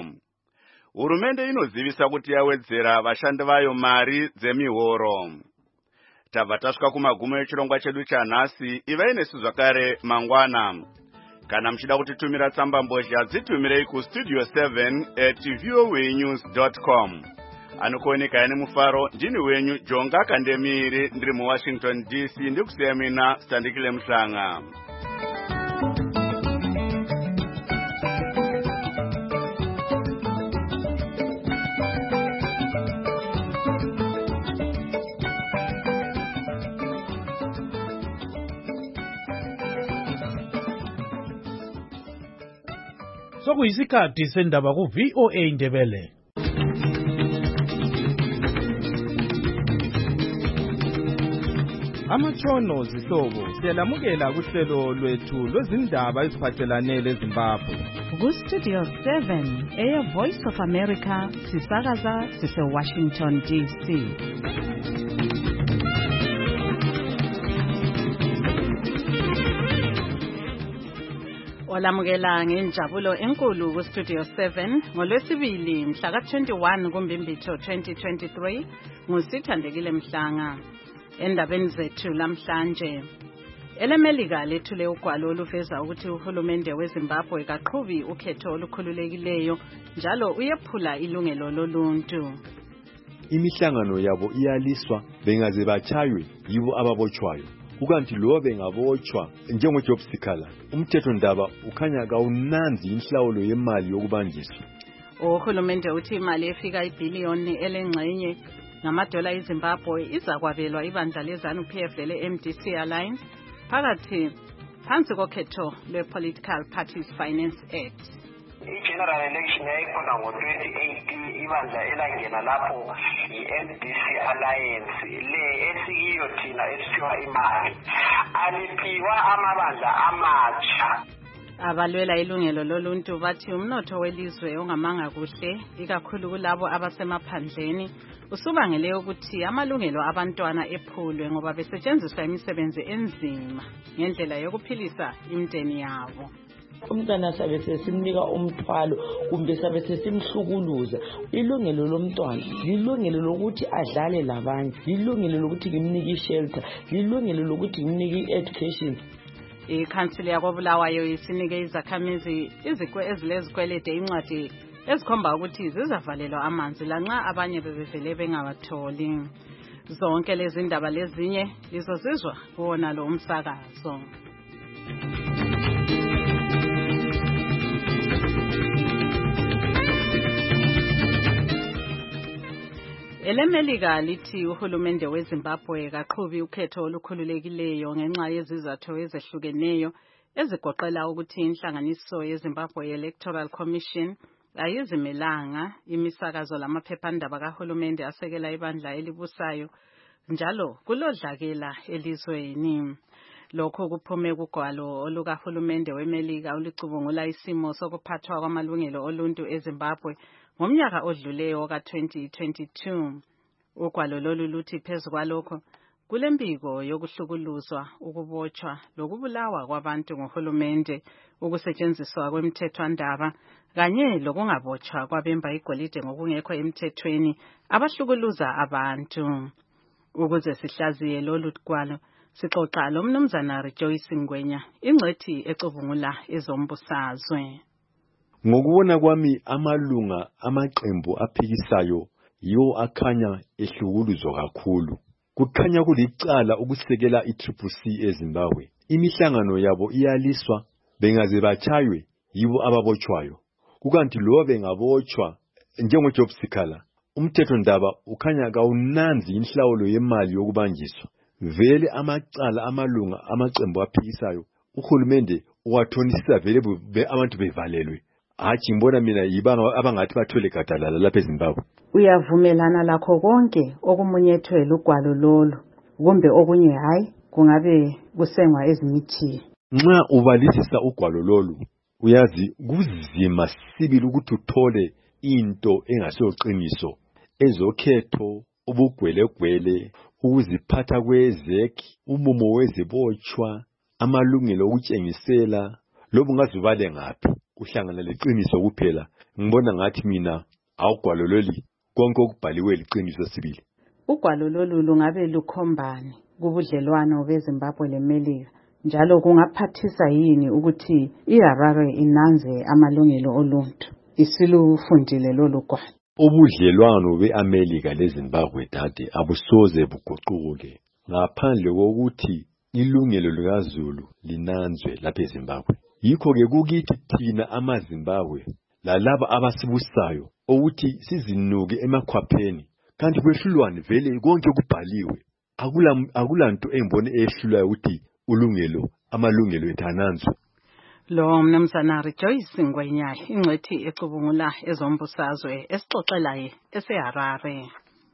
Hurumende inozivisa kuti yawedzera vashandi vayo mari dzemihoro. tabva tasvika kumagumo echirongwa chedu chanhasi. Ivai nesu zvakare mangwana. Kana muchida kutitumira tsamba mbozha dzitumirei kustudio seven at voanews dot com. Anokuoneka ane mufaro ndini wenyu Jonga Kandemiri ndiri muWashington D C ndikusiya mina Standikile Mhlanga. Sokuyisikhathi sendaba ku V O A Ndebele. Amatshono zihlobo siyalamukela kuhlelo lwethu lwezindaba eziphathelane leZimbabwe. Ku-Studio seven, Air Voice of America, sisakaza sise-Washington D C. Olamukela ngenjabulo enkulu ku-Studio seven ngolwesibili mhla ka twenty-one kuMbimbitho twenty twenty-three nguSithandekile Mhlanga. Endabeni zethu lamhlanje, elemelika lethule ugwalo oluveza ukuthi uhulumende weZimbabwe kaqhubi ukhetho olukhululekileyo njalo uyephula ilungelo loluntu. Imihlangano yabo iyaliswa bengaze bachaywe yibo ababotshwayo. Ukanti lo bengabotshwa njengoJob Sikhala, umthetho ndaba ukhanya kawunanzi inhlawulo yemali yokubanjiswa. Uhulumende uthi imali efika ibhiliyoni elengxenye ngamadola eZimbabwe izakwabelwa ibandla leZANU-P F le-M D C Alliance phakathi phansi kokhetho lwe-Political Parties Finance Act. I-general election yayikhona ngo-twenty eighteen, ibandla elangena lapho i-M D C Alliance le esikiyo thina esiphiwa imali aliphiwa amabandla amatsha. Abalwela ilungelo loluntu bathi umnotho welizwe ongamanga kuhle ikakhulu kulabo abasemaphandleni usubangele ukuthi amalungelo abantwana ephulwe ngoba besetshenziswa imisebenzi enzima ngendlela yokuphilisa imindeni yabo. Umntwana sabe sesimnika umthwalo kumbe sabe sesimhlukuluza. Ilungelo lomntwana lilungelo lokuthi adlale labanye, lilungelo lokuthi ngimnike shelter, lilungelo lokuthi ngimnike education. Ikhansili yakoBulawayo isinike izakhamizi izikwe ezilezikwelede incwadi ezikhomba ukuthi zizavalelwa amanzi lanxa abanye bebevele bengawatholi. Zonke lezi ndaba lezinye lizozizwa kuwona lo umsakazo. Elemelika lithi uhulumende weZimbabwe kaqhubi ukhetho olukhululekileyo ngenxa yezizathu ezehlukeneyo ezigoqela ukuthi inhlanganiso yeZimbabwe Electoral Commission ayizimelanga imisakazo lamaphephandaba kahulumende asekela ibandla elibusayo njalo kulodlakela elizweni. Lokho kuphume kugwalo olukahulumende weMelika olicubungula isimo sokuphathwa kwamalungelo oluntu eZimbabwe ngomnyaka odluleyo ka twenty twenty-two. Ugwalo lolu luthi phezu kwalokho kulembiko yokuhlukuluzwa, ukubotshwa lokubulawa kwabantu ngohulumende, ukusetshenziswa kwemithethwandaba kanye lokungabotshwa kwabemba igolide ngokungekho emthethweni abahlukuluza abantu. Ukuze sihlaziye lolu gwalo sixoxa lo mnumzana Rejoice Ngwenya, ingcethi ecubungula ezombusazwe. Ngokubona kwami amalunga amaqembu aphikisayo yiwo akhanya ehlukuluzwa kakhulu. Kukhanya kulicala ukusekela i-Triple C eZimbabwe. Imihlangano yabo iyaliswa bengaze bachaywe yibo ababotshwayo. Kukanti lo bengabotshwa njengoJob Sikhala, umthetho ndaba ukhanya kawunanzi inhlawulo yemali yokubanjiswa. Vele amacala amalunga amaqembu aphikisayo uhulumende uwathonisisa vele abantu bevalelwe. Hathi ngibona mina yibanga abangathi bathole gadalala lapha eZimbabwe. Uyavumelana lakho konke okumunyethwe lugwalo lolu kumbe okunye hayi kungabe kusengwa ezimithini? Nxa ubalisisa ugwalo lolu uyazi kuzima sibili ukuthi uthole into engasoqiniso ezokhetho, ubugwelegwele, ukuziphatha kwezeki, umumo wezibotshwa, amalungelo okutshengisela, lobu ngazubale ngaphi kuhlangana leqiniso kuphela. Ngibona ngathi mina awugwalo lolu konke okubhaliwe liqiniso sibili. Ugwalo lolu lungabe lukhombani kubudlelwano beZimbabwe leMelika, njalo kungaphathisa yini ukuthi iHarare inanze amalungelo oluntu. Isilufundile lolu gwalo. Ubudlelwano beAmelika leZimbabwe dade abusoze buguquke ngaphandle kokuthi ilungelo likaZulu linanzwe lapha eZimbabwe. Yikho ke kukithi thina amaZimbabwe lalaba abasibusayo ukuthi sizinuke emakhwapheni, kanti kwehlulwane vele konke kubhaliwe. Akula akulanto engibone ehlulayo ukuthi ulungelo amalungelo ethu ananzwe. Lo mnumzana Rejoice Ngwenya, ingcwethi ecubungula ezombusazwe esixoxelayo eseHarare.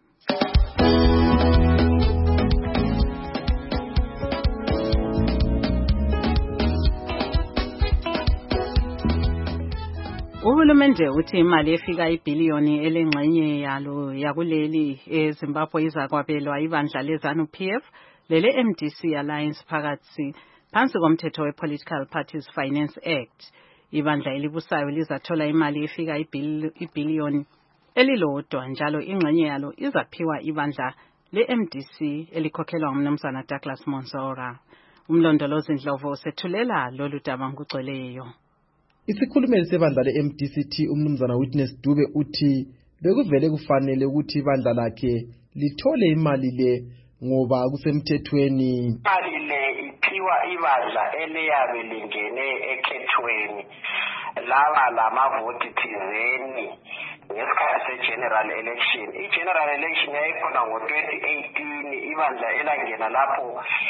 Uhulumende uthi imali efika ibhiliyoni elengxenye yalo yakuleli eZimbabwe izakwabelwa ibandla leZANU-P F lele M D C Alliance phakathi phansi komthetho we-Political Parties Finance Act. Ibandla elibusayo lizathola imali efika ibhiliyoni elilodwa, njalo ingxenye yalo izaphiwa ibandla le-M D C elikhokhelwa ngumnumzana Douglas Monzora. Umlondolozi Ndlovu usethulela lolu daba ngugcweleyo. Isikhulumeli sebandla le-M D C T umnumzana Witness Dube uthi bekuvele kufanele ukuthi ibandla lakhe lithole imali le ngoba kusemthethweni. Imali le iphiwa ibandla eliyabe lingene ekhethweni laba lamavoti thizeni ngesikhathi se-general election. I-general election yayikhona ngo-twenty eighteen, ibandla elangena lapho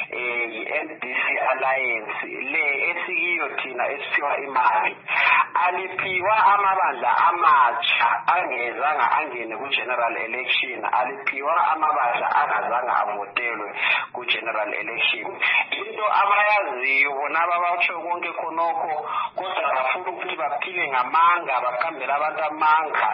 i-M D C Alliance le esikiyo thina esiphiwa imali. Aliphiwa amabandla amatsha angezanga angene ku-general election, aliphiwa amabandla angazanga avotelwe ku-general election. Into abayaziyo bona babatsho konke khonokho, kodwa bafuna ukuthi baphile ngamanga, baqambela abantu amanga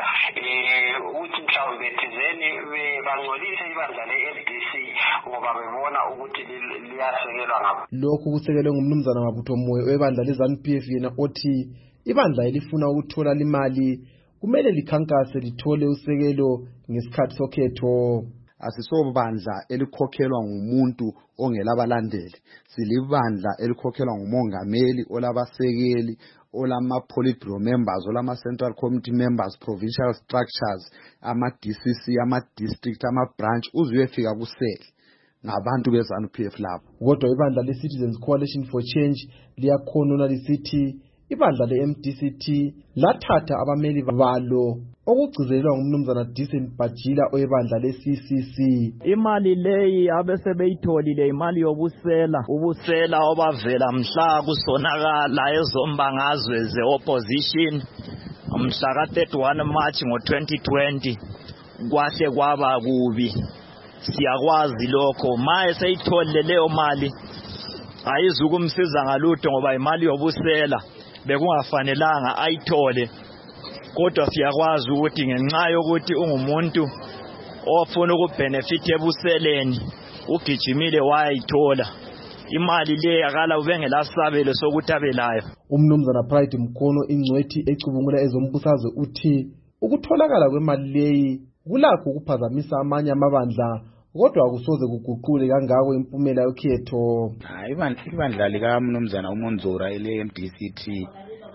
ukuthi mhlawumbe thizeni bangcolise ibandla le-M D C ngoba bebona ukuthi liyasekelwa ngabo. Lokhu kusekelwe ngumnumzana Mabutho Moyo webandla leZANU-P F yena othi ibandla elifuna ukuthola imali kumele likhankase lithole usekelo ngesikhathi sokhetho. Asisobandla elikhokhelwa ngumuntu ongelabalandeli, silibandla elikhokhelwa ngumongameli, olabasekeli, olama politburo members, olama central committee members, provincial structures, ama D C C, ama district, ama branch, uzuyefika kusele ngabantu beZANU-P F labo. Kodwa ibandla le-Citizens Coalition for Change liyakhonona lisithi ibandla le-M D C T lathatha abameli balo okugcizelelwa ngumnumzana Decent Bajila oyebandla le-C C C. Imali leyi abese beyitholile imali yobusela, ubusela obavela mhla kusonakala ezombangazwe ze-opposition mhla ka thirty-one March ngo twenty twenty, kwahle kwaba kubi. Siyakwazi lokho, maye seyitholile leyo mali ayizukumsiza ngalutho ngoba imali yobusela bekungafanelanga ayithole. Kodwa siyakwazi ukuthi ngenxa yokuthi ungumuntu ofuna ukubenefit ebuseleni ugijimile wayithola imali le yakala ubengelasabelo sokuthi abelayo. Umnumzana Pride Mkono ingcwethi ecubungula ezombusazwe uthi ukutholakala kwemali leyi kulakho ukuphazamisa amanye amabandla, kodwa akusoze kuguqule kangako impumela yokhetho. Hayi, ibandla lika mnumzana uMonzora ele-M D C T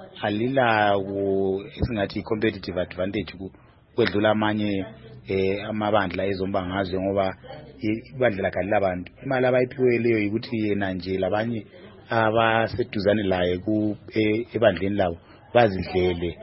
alila ku esingathi competitive advantage kwedlula amanye eh amabandla ezombangazwe ngoba ibandla lakhe labantu imali abayiphiwe leyo ukuthi yena nje labanye abaseduzane laye ku ebandleni labo bazidlele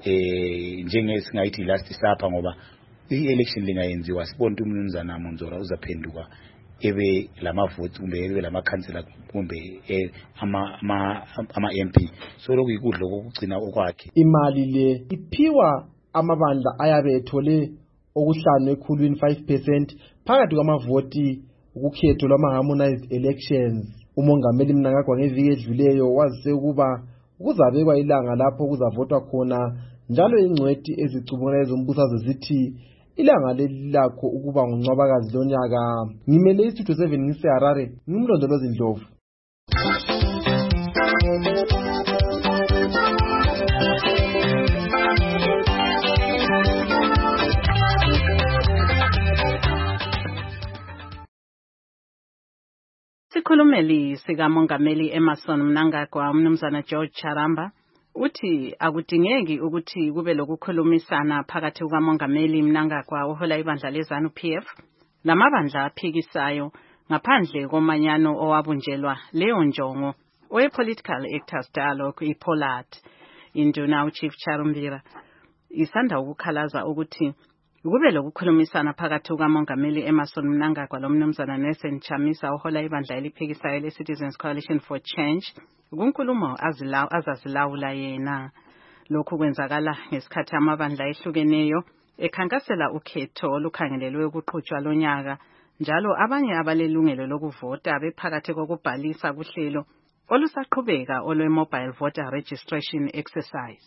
eh njengesingayithi last supper, ngoba i-election lingayenziwa sibona ukuthi umnumzana Monzora uzaphenduka ebe lamavoti kumbe ebe lamakhansela kumbe ama ama ama M P. So lokhu ikudlo kokugcina okwakhe. Imali le iphiwa amabandla ayabe ethole okuhlanu ekhulwini five percent phakathi kwamavoti ukukhetho lwama-harmonized elections. Umongameli Mnangagwa ngeviki edluleyo wazise ukuba kuzabekwa ilanga lapho kuzavotwa khona, njalo ingcwethi ezicubungula ezombusazwe zithi ilanga lelilakho ukuba nguNcwabakazi lonyaka. Ngimele isithuthi seven ngiseHarare, ngimlondolozi Ndlovu. Isikhulumeli sikamongameli Emmerson Mnangagwa umnumzana George Charamba uthi akudingeki ukuthi kube lokukhulumisana phakathi kukamongameli Mnangagwa ohola ibandla leZANU P F lamabandla aphikisayo ngaphandle komanyano owabunjelwa leyo njongo oye-Political Actors Dialogue iPOLAD. Induna uChief Charumbira isanda ukukhalaza ukuthi kube lokukhulumisana phakathi kukamongameli Emmerson Mnangagwa lomnumzana Nelson Chamisa ohola ibandla eliphikisayo le-Citizens Coalition for Change kunkulumo azazilawula yena. Lokhu kwenzakala ngesikhathi amabandla ehlukeneyo ekhankasela ukhetho olukhangelelwe ukuqhutshwa lonyaka, njalo abanye abalelungelo lokuvota bephakathi kokubhalisa kuhlelo olusaqhubeka olwe-Mobile Voter Registration Exercise.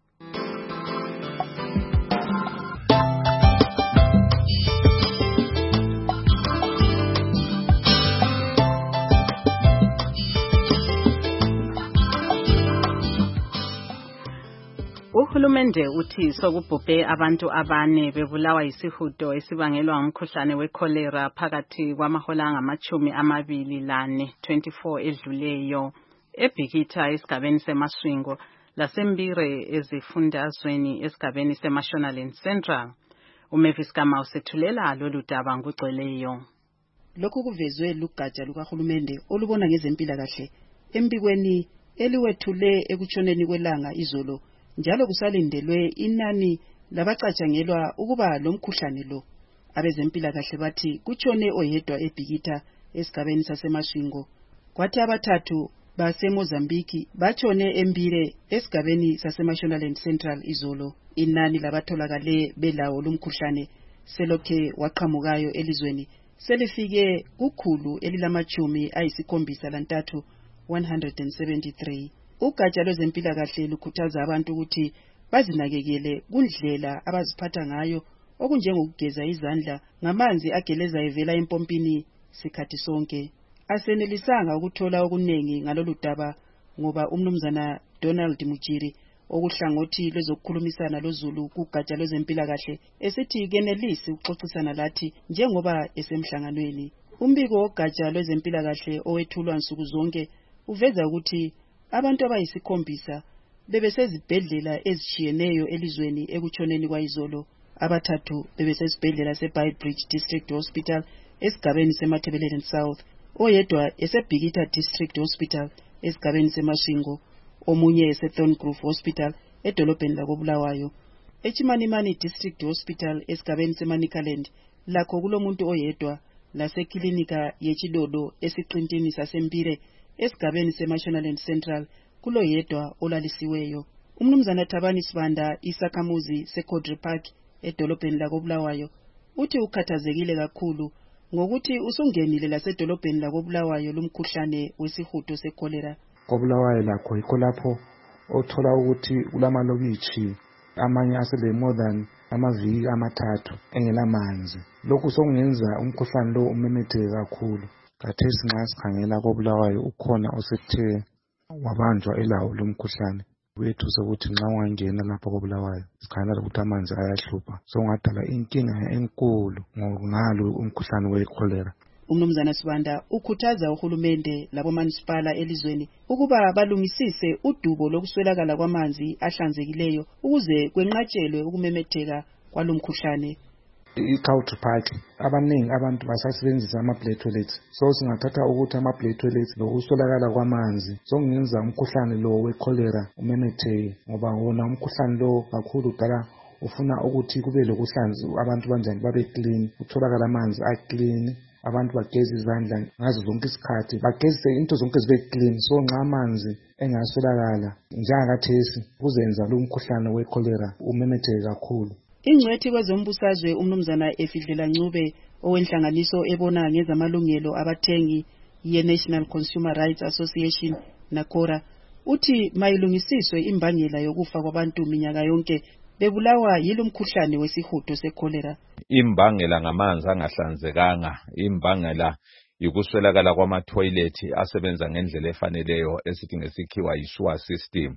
Uhulumende uthi sokubhubhe abantu abane bebulawa yisihudo esibangelwa ngumkhuhlane wecholera phakathi kwamahola angamachumi amabili lane twenty-four edluleyo eBhikitha esigabeni seMaswingo laseMbire ezifundazweni esigabeni seMashonaland Central. uMavis Kamau sethulela lolu daba ngugcweleyo. Lokhu kuvezwe lugatsha lukahulumende olubona ngezempilakahle embikweni eliwethule ekutshoneni kwelanga izolo, njalo kusalindelwe inani labacatshangelwa ukuba lomkhuhlane lo. Abezempilakahle bathi kutshone oyedwa eBhikitha esigabeni saseMaswingo, kwathi abathathu baseMozambique batshone eMbire esigabeni saseMashonaland Central izolo. Inani labatholakale belawo lumkhuhlane selokhe waqhamukayo elizweni selifike kukhulu elilamachumi ayisikhombisa lantathu one hundred seventy-three. Ugatsha lwezempilakahle lukhuthaza abantu ukuthi bazinakekele kundlela abaziphatha ngayo okunjengokugeza izandla ngamanzi ageleza evela empompini sikhathi sonke. Asenelisanga ukuthola okunengi ngalolu daba ngoba umnumzana Donald Mujiri okuhlangothi lwezokukhulumisana loZulu kugatsha lwezempilakahle esithi kenelisi ukuxoxisana lathi njengoba esemhlanganweni. Umbiko wogatsha lwezempilakahle owethulwa nsuku zonke uveza ukuthi abantu abayisikhombisa bebesezibhedlela ezitshiyeneyo elizweni ekutshoneni kwayizolo. Abathathu bebesesibhedlela seBaybridge District Hospital esigabeni seMatabeleland South, oyedwa eseBhikitha District Hospital esigabeni seMaswingo, omunye eseThorngrove Hospital edolobheni lakoBulawayo. eChimanimani District Hospital esigabeni seManikaland lakho kulomuntu oyedwa, laseklinika yeChidodo esiqintini saseMbire esigabeni seMashonaland Central kuloyedwa olalisiweyo. Umnumzana Thabani Sibanda isakhamuzi seCodri Park edolobheni lakoBulawayo uthi ukhathazekile kakhulu ngokuthi usungenile lasedolobheni lakoBulawayo lumkhuhlane wesihudo secholera. koBulawayo lakho yikho lapho othola ukuthi kulamalokitshi amanye asele more than amaviki amathathu engelamanzi. Lokhu sokungenza umkhuhlane lo umemetheke kakhulu. Khathesi nxa sikhangela koBulawayo ukhona osethe wabanjwa elawo lumkhuhlane. Wethu sokuthi nxa ungangena lapha koBulawayo sikhangela ukuthi amanzi ayahlupha, sokungadala inkinga enkulu ngalo umkhuhlane wecholera. Umnumzana Sibanda ukhuthaza uhulumende labomanisipala elizweni ukuba balungisise udubo lokuswelakala kwamanzi ahlanzekileyo ukuze kwenqatshelwe ukumemetheka kwalomkhuhlane. I-Country Park abaningi abantu basasebenzisa ama-play toilets, so singathatha ukuthi ama-play toilets lokuswelakala kwamanzi sokungenza umkhuhlane lo wecholera umemetheke, ngoba wona umkhuhlane lo kakhulu udala ufuna ukuthi kube lokuhlanza abantu banjani babe clean, utholakala amanzi a-clean, abantu bageze izandla ngazo zonke isikhathi, bagezise into zonke zibe clean. So nxa amanzi engaswelakala njengakathesi kuzenza lo mkhuhlane wecholera umemetheke kakhulu. Ingcwethi kwezombusazwe umnumzana Efidlela Ncube owenhlanganiso ebona ngezamalungelo abathengi ye-National Consumer Rights Association NACORA uthi mayilungisiswe imbangela yokufa kwabantu minyaka yonke bebulawa yilo mkhuhlane wesihudo secholera. Imbangela ngamanzi angahlanzekanga, imbangela yikuswelakala kwama-toilet asebenza ngendlela efaneleyo esithi ngesikhiwa yi-sewer system.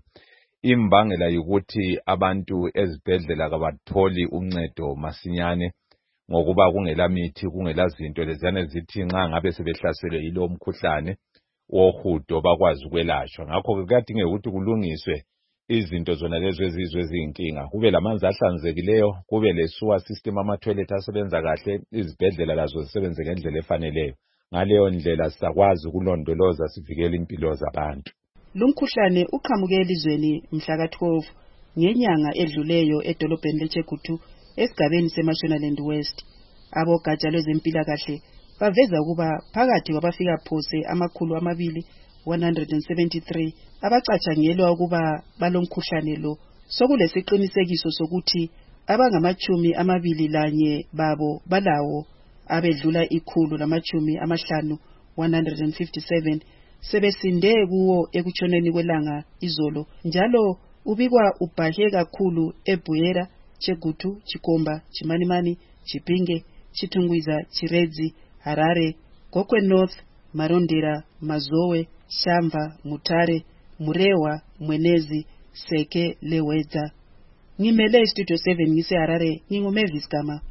Imbangela yokuthi abantu ezibhedlela kabatholi uncedo masinyane ngokuba kungela mithi kungela zinto leziyana zithi nxa ngabe sebehlaselwe yilo mkhuhlane wohudo bakwazi ukwelashwa. Ngakho kuyadingeka ukuthi kulungiswe izinto zona lezo ezizwe eziyinkinga, kube lamanzi ahlanzekileyo, kube le sewer system, ama-toilet asebenza kahle, izibhedlela lazo zisebenze ngendlela efaneleyo. Ngaleyo ndlela sizakwazi ukulondoloza sivikele impilo zabantu. Lumkhuhlane uqhamuke elizweni mhla ka twelve ngenyanga edluleyo edolobheni leChegutu esigabeni seMashonaland West. Abogatsha lwezempilakahle baveza ukuba phakathi kwabafika phose amakhulu amabili one hundred seventy-three abacatshangelwa ukuba balomkhuhlane lo, sokulesiqinisekiso sokuthi abangamachumi amabili lanye babo balawo, abedlula ikhulu lamachumi amahlanu one hundred fifty-seven sebesinde kuwo ekutshoneni kwelanga izolo. Njalo ubikwa ubhahe kakhulu eBuyera, Chegutu, Chikomba, Chimanimani, Chipinge, Chitungwiza, Chirezi, Harare, Gokwe North, Marondera, Mazowe, Shamva, Mutare, Murewa, Mwenezi, Seke, Leweza. Ngimele Studio seven ngise Harare, nginguMavis Gama.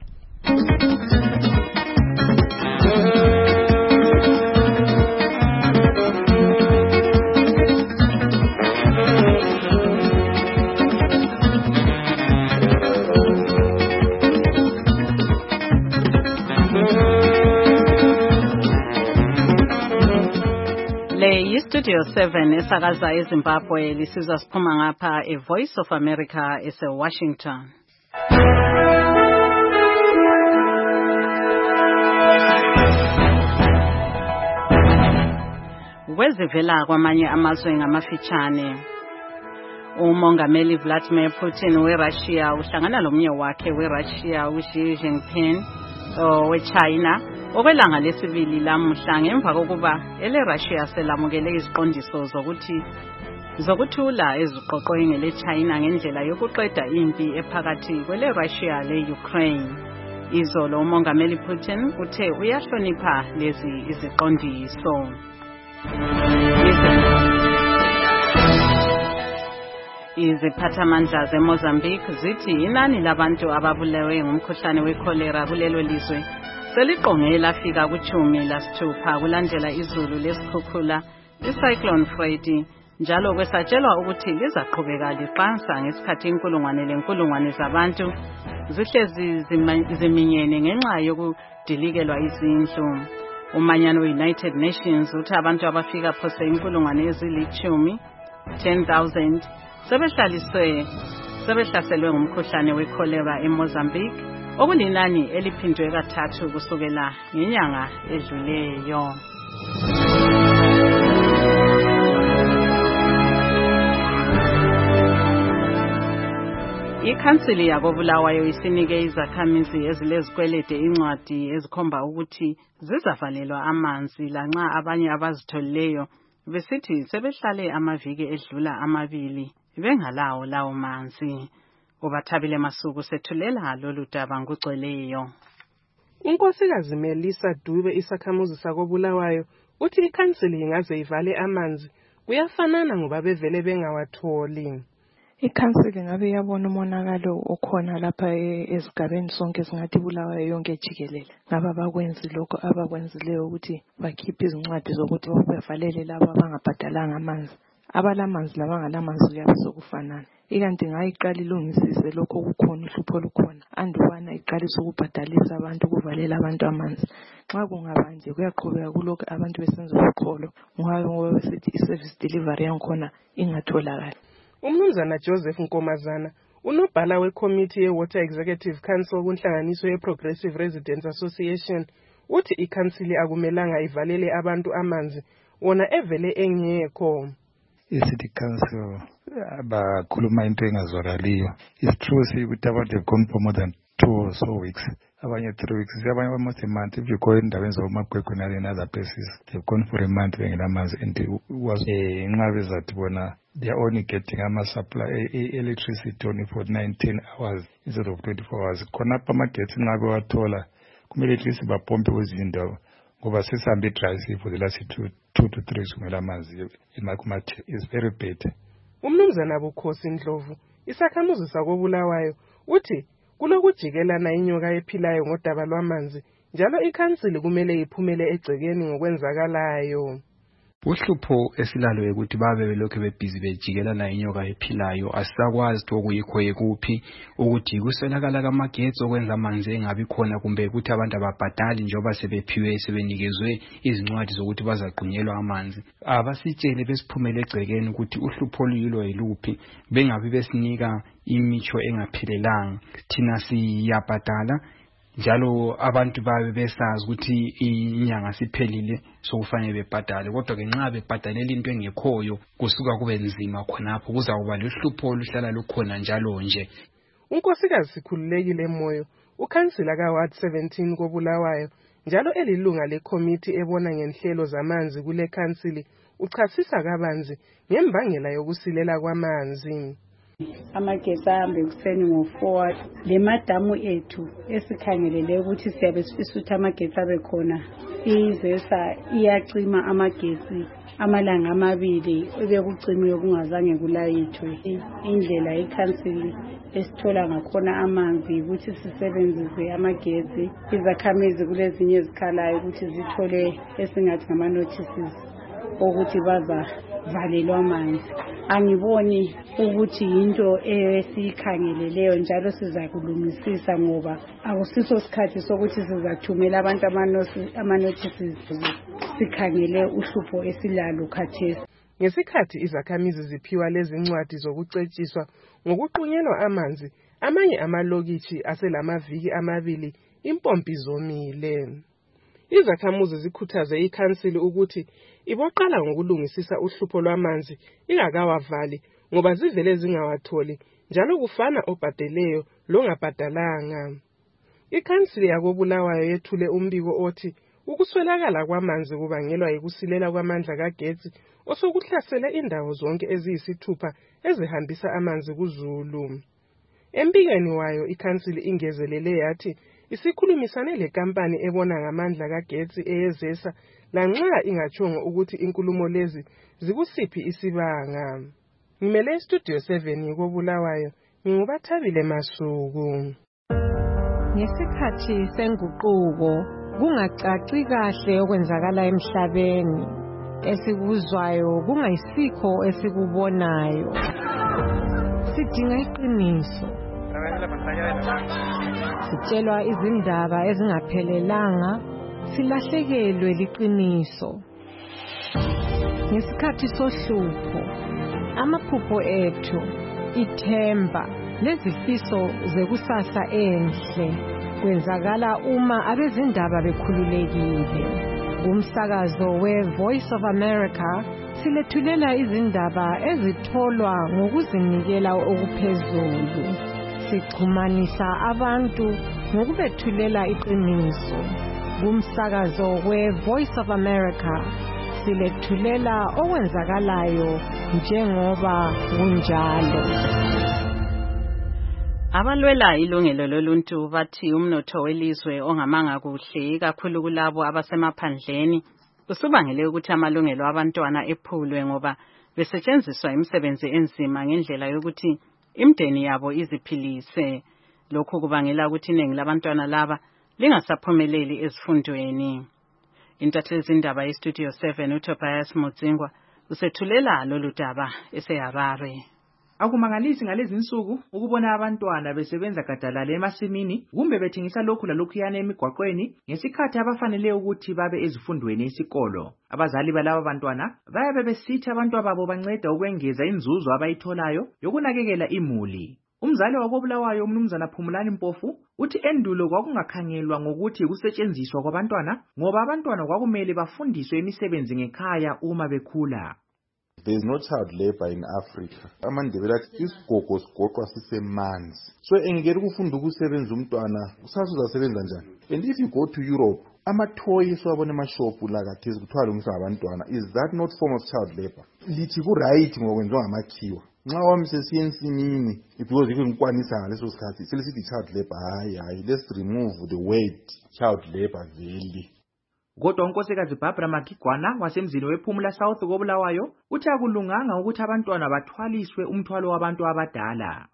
Studio seven esakaza eZimbabwe lisizwa siphuma ngapha e Voice of America ese Washington. Wezivela kwamanye amazwe ngamafitshane. Umongameli Vladimir Putin weRussia uhlangana lomnye wakhe weRussia uXi Jinping weChina okwelanga lesibili lamuhla ngemva kokuba eleRussia selamukele iziqondiso zokuthi zokuthula eziqoqwe ngeleChina ngendlela yokuqeda impi ephakathi kweleRussia leUkraine. Izolo umongameli Putin uthe uyahlonipha lezi iziqondiso. Iziphathamandla zeMozambique zithi inani labantu ababulewe ngumkhuhlane wecholera kulelo lizwe seliqonge lafika kuchumi lasithupha kulandela izulu lesikhukhula icyclone Freddy, njalo kwesatshelwa ukuthi lizaqhubeka liqansa ngesikhathi inkulungwane lenkulungwane zabantu zihlezi ziminyene ngenxa yokudilikelwa izindlu. Umanyano United Nations uthi abantu abafika phose inkulungwane ezilichumi ten thousand sebehlaliswe sebehlaselwe ngumkhuhlane wecholera eMozambique, okulinani eliphindwe kathathu kusukela ngenyanga edluleyo. Ikhansili yakobulawayo isinike izakhamizi ezilezikwelede incwadi ezikhomba ukuthi zizavalelwa amanzi lanxa abanye abazitholileyo besithi sebehlale amaviki edlula amabili bengalawo lawo manzi. Ubathabile Masuku sethulela lolu daba ngugcweleyo. Unkosikazi Melissa Dube isakhamuzi sakobulawayo uthi ikhansili ingaze ivale amanzi kuyafanana ngoba bevele bengawatholi. Ikhansili ngabe yabona umonakalo okhona lapha ezigabeni sonke singathi Bulawayo yonke jikelele. Ngaba bakwenzi lokho abakwenzileyo ukuthi bakhiphe izincwadi zokuthi bavalele laba abangabhadalanga amanzi. Abalamanzi labangalamanzi kuyabe sokufanana. Ikanti ngayiqala ilungisise lokho kukhona uhlupho olukhona andubana iqalisa ukubhadalisa abantu kuvalela abantu amanzi. Xa kungabanje kuyaqhubeka kulokho abantu besenza ukholo ngoba besithi iservice delivery yankhona ingatholakala. Umnumzana Joseph Nkomazana unobhala wecommittee ye-Water Executive Council kunhlanganiso ye-Progressive Residents Association uthi ikhansili akumelanga ivalele abantu amanzi wona evele engekho. I-City Council bakhuluma into engazwakaliyo. It's true ukuthi abantu have gone for more than two or so weeks, abanye three weeks, abanye almost a month. If you go endaweni zakumagwegwe in other places, they've gone for a month bengelamanzi, and it was inqabe zathi bona they are only getting ama supply electricity only for nineteen hours instead of twenty-four hours. Khonapha amagetsi nqabe wathola kumele at least bapompe kwezindawo ngoba sisambe dry for the last two two to three kumele amanzi emakumathe is very bad. Umnumzana Bukhosi Ndlovu isakhamuzi sakobulawayo uthi kulokujikelana inyoka ephilayo ngodaba lwamanzi, njalo ikhansili kumele iphumele egcekeni ngokwenzakalayo. Uhlupho esilalo ukuthi babe belokhu bebhizi bejikelana inyoka ephilayo, asisakwazi okuyikho yekuphi, ukuthi kuswelakala kamagetsi okwenza amanzi engabi khona, kumbe ukuthi abantu ababhadali njengoba sebephiwe sebenikezwe izincwadi zokuthi bazagqunyelwa amanzi. Abasitshele besiphumele egcekeni ukuthi uhlupho luyilo yiluphi, bengabi besinika imicho engaphelelanga. Thina siyabhadala njalo abantu babe besazi ukuthi inyanga siphelile sokufanele bebhadale, kodwa ke nxa bebhadalela into engekhoyo kusuka kube nzima khonapho, kuzakuba luhlupho oluhlala lukhona njalo nje. Unkosikazi Sikhululekile Moyo, ukhansila ka Ward seventeen koBulawayo, njalo elilunga lekomiti ebona ngenhlelo zamanzi kule khansili, uchasisa kabanzi ngembangela yokusilela kwamanzi. Amagetsi ahambe kuseni ngo-four, le madamu ethu esikhangelele ukuthi siyabe sifisa ukuthi amagetsi abe khona, izesa iyacima amagetsi amalanga amabili ebekucimiwe kungazange kulayithwe. Indlela ikhansili esithola ngakhona amanzi ukuthi sisebenzise amagetsi, izakhamizi kulezinye ezikhalayo ukuthi zithole esingathi ngama-notices ukuthi baza valelwa amanzi. Angiboni ukuthi into esiyikhangeleleyo njalo sizakulungisisa, ngoba akusiso sikhathi sokuthi sizathumela abantu ama-notices, sikhangele uhlupho esilalo khathesi. Ngesikhathi izakhamizi ziphiwa lezi ncwadi zokucetshiswa ngokuqunyelwa amanzi, amanye amalokitshi aselamaviki amabili impompi zomile. Izakhamuzi zikhuthaze ikhansili ukuthi iboqala ngokulungisisa uhlupho lwamanzi ingakawavali, ngoba zivele zingawatholi, njalo kufana obhadeleyo longabhadalanga. Ikhansili yakoBulawayo yethule umbiko othi ukuswelakala kwamanzi kubangelwa yikusilela kwamandla kagetsi osokuhlasela indawo zonke eziyisithupha ezihambisa amanzi kuZulu. Embikweni wayo ikhansili ingezelele yathi isikhulumisane lekampani ebona ngamandla kagetsi eyezesa, lanxa ingachongo ukuthi inkulumo lezi zikusiphi isibanga. Ngimele Studio seven koBulawayo, nginguBathabile Masuku. Ngesikhathi senguquko kungacaci kahle okwenzakala emhlabeni, esikuzwayo kungayisikho esikubonayo. Sidinga iqiniso. Sitshelwa izindaba ezingaphelelanga, silahlekelwe liqiniso. Ngesikhathi sohlupho, amaphupho ethu, ithemba lezifiso zekusasa enhle kwenzakala uma abezindaba bekhululekile. Umsakazo we-Voice of America silethulela izindaba ezitholwa ngokuzinikela okuphezulu. Sixhumanisa abantu ngokubethulela iqiniso. Kumsakazo we-Voice of America silethulela okwenzakalayo njengoba kunjalo. Abalwela ilungelo loluntu bathi umnotho welizwe ongamanga kuhle kakhulu kulabo abasemaphandleni usubangele ukuthi amalungelo abantwana ephulwe, ngoba besetshenziswa imisebenzi enzima ngendlela yokuthi imdeni yabo iziphilise. Lokhu kubangela ukuthi iningi labantwana laba lingasaphumeleli ezifundweni. Intatheli zindaba yeStudio seven uTobias Mudzingwa usethulela lolu daba eseHarare. Akumangalisi ngalezi insuku ukubona abantwana besebenza gadalala emasimini kumbe bethengisa lokhu lalokhuyana emigwaqweni ngesikhathi abafanele ukuthi babe ezifundweni esikolo. Abazali balabo bantwana bayabe besithi abantwana babo banceda ukwengeza inzuzo abayitholayo yokunakekela imuli. Umzali wakoBulawayo umnumzana Phumulani Mpofu uthi endulo kwakungakhangelwa ngokuthi kusetshenziswa kwabantwana ngoba abantwana kwakumele bafundiswe imisebenzi ngekhaya uma bekhula. There is no child labor in Africa. Amandebele athi isigogo sigoqwa sisemanzi. So engeke ukufunda ukusebenza umntwana usase uzasebenza njani? And if you go to Europe, ama-toy esiwabona emashop la kathesi kuthiwa lungiswa abantwana, is that not form of child labor? Lithi ku-right ngokwenziwa ngamakhiwa. Nxa wami sesiye ensimini because yikho ngikwanisa ngaleso sikhathi selisithi child labor. Hayi hayi, let's remove the word child labor vele. Kodwa unkosikazi Barbara Makigwana wasemzini wePhumula South koBulawayo uthi akulunganga ukuthi abantwana bathwaliswe umthwalo wabantu abadala.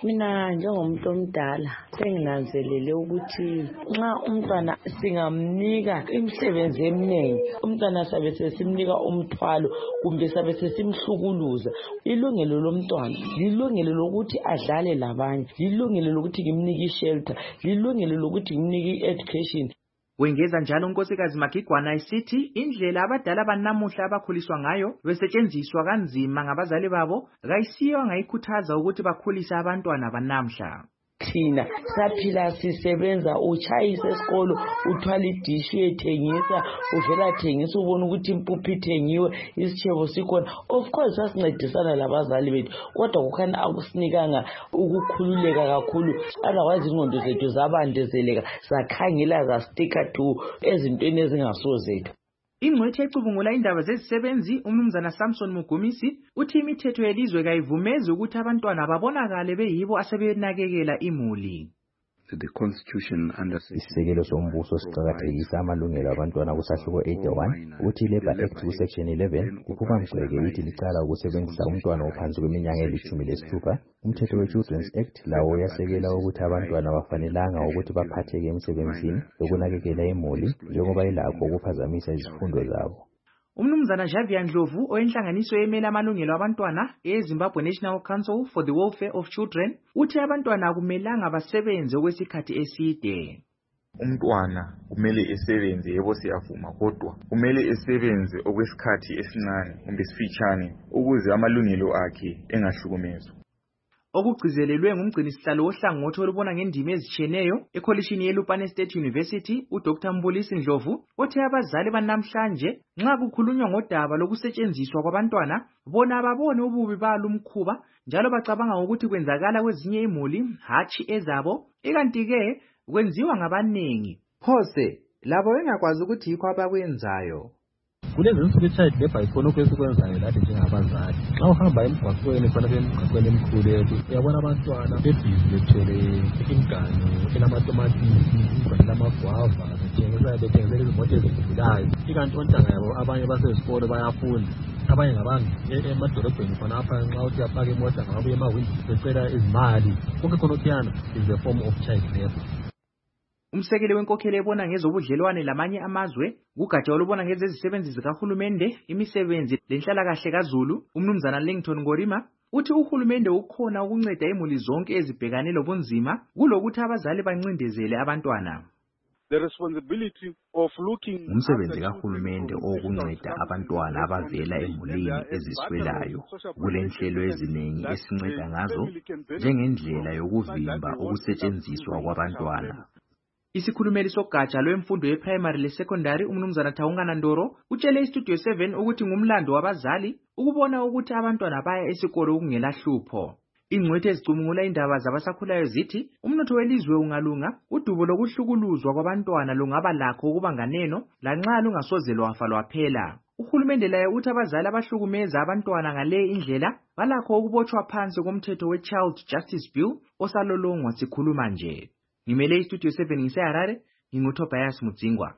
Mina njengomuntu omdala senginanzelele ukuthi nxa umntwana singamnika imisebenzi eminingi, umntwana sabe sesimnika umthwalo kumbe sabe sesimhlukuluza. Ilungelo lomntwana lilungelo lokuthi adlale labanye, lilungelo lokuthi ngimnike shelter, lilungelo lokuthi ngimnike education. Wengeza njalo unkosikazi Magigwana isithi indlela abadala banamuhla abakhuliswa ngayo besetshenziswa kanzima ngabazali babo kayisiyo ngayikhuthaza ukuthi bakhulise abantwana banamhla. Thina saphila sisebenza, utshayisa esikolo, uthwala idishi uyethengisa, uvela thengisa ubona ukuthi impuphu ithengiwe, isitshebo sikhona. Of course sasincedisana labazali bethu, kodwa kukhanya akusinikanga ukukhululeka kakhulu. Otherwise ingqondo zethu zabandezeleka, sakhangela zastika to ezintweni ezingasozethu. Ingcwethi ecubungula indaba zezisebenzi umnumzana Samson Mugumisi uthi imithetho yelizwe kayivumezi ukuthi abantwana babonakale beyibo asebenakekela imuli. The constitution under Isisekelo sombuso siqakathekisa amalungelo abantwana kusahluko eighty-one uthi Labor Act kusection eleven iphuma mgceke ithi licala ukusebenzisa umntwana ophansi kweminyaka elitshumi lesithupha. Umthetho we-Children's Act lawo uyasekela ukuthi abantwana bafanelanga ukuthi baphatheke emsebenzini yokunakekela imuli njengoba ilakho ukuphazamisa izifundo zabo. Umnumzana Javier Ndlovu oyenhlanganiso emela amalungelo abantwana eZimbabwe National Council for the Welfare of Children uthi abantwana akumelanga basebenze okwesikhathi eside. Umntwana kumele esebenze, yebo siyavuma, kodwa kumele esebenze okwesikhathi esincane kumbe esifitshane ukuze amalungelo akhe engahlukumezwa. Okugcizelelwe ngumgcini sihlalo ohlangothi olubona ngendima ezitshiyeneyo ekholishini yeLupane State University uDr Mbulisi Ndlovu othe abazali banamhlanje nxa kukhulunywa ngodaba lokusetshenziswa kwabantwana bona ababone ububi balo umkhuba njalo bacabanga ukuthi kwenzakala kwezinye imuli hatshi ezabo, ikanti ke kwenziwa ngabanengi. Phose labo bengakwazi ukuthi yikho abakwenzayo. Kulezi insuku i-child labor ikhona okwesikwenzayo lathi njengabazali. Xa uhamba emgwaqweni khona emgwaqweni emkhulu yethu uyabona abantwana bebhizi bethwele imiganu enamatomatisi, imiganu lamagwava, bethengisa bethengisela izimoto ezidlulayo. Ikanti ontanga yabo abanye basezikolo bayafunda, abanye ngabantu emadolobheni khonapha nxa uthi uyapaka imota ngabuye emawindi becela izimali. Konke khonokuyana is a form of child labor. Umsekeli wenkokheli ebona ngezobudlelwane lamanye amazwe kugatsha olubona ngezezisebenzi zikahulumende, imisebenzi lenhlalakahle kaZulu, umnumzana Langton Ngorima uthi uhulumende ukhona ukunceda imuli zonke ezibhekane lobunzima kulokuthi abazali bancindezele abantwana. The responsibility of looking umsebenzi kahulumende okunceda abantwana abavela emulini eziswelayo kulenhlelo eziningi esinceda ngazo njengendlela yokuvimba ukusetshenziswa kwabantwana. Isikhulumeli sogatsha lwemfundo yeprimary lesecondary umnumzana Thawungana Ndoro utshele iStudio seven ukuthi ngumlando wabazali ukubona ukuthi abantwana baya esikolo kungela hlupho. Ingcwethi ezicubungula indaba zabasakhulayo zithi umnotho welizwe ungalunga udubo lokuhlukuluzwa kwabantwana lungaba lakho ukuba nganeno lanxa lungasoze lwafa lwaphela. Uhulumende laye uthi abazali abahlukumeza abantwana ngale indlela balakho ukubotshwa phansi komthetho we-Child Justice Bill osalolongwa sikhuluma nje. Ngimele iStudio seven ngiseHarare, nginguTobias Mudzingwa.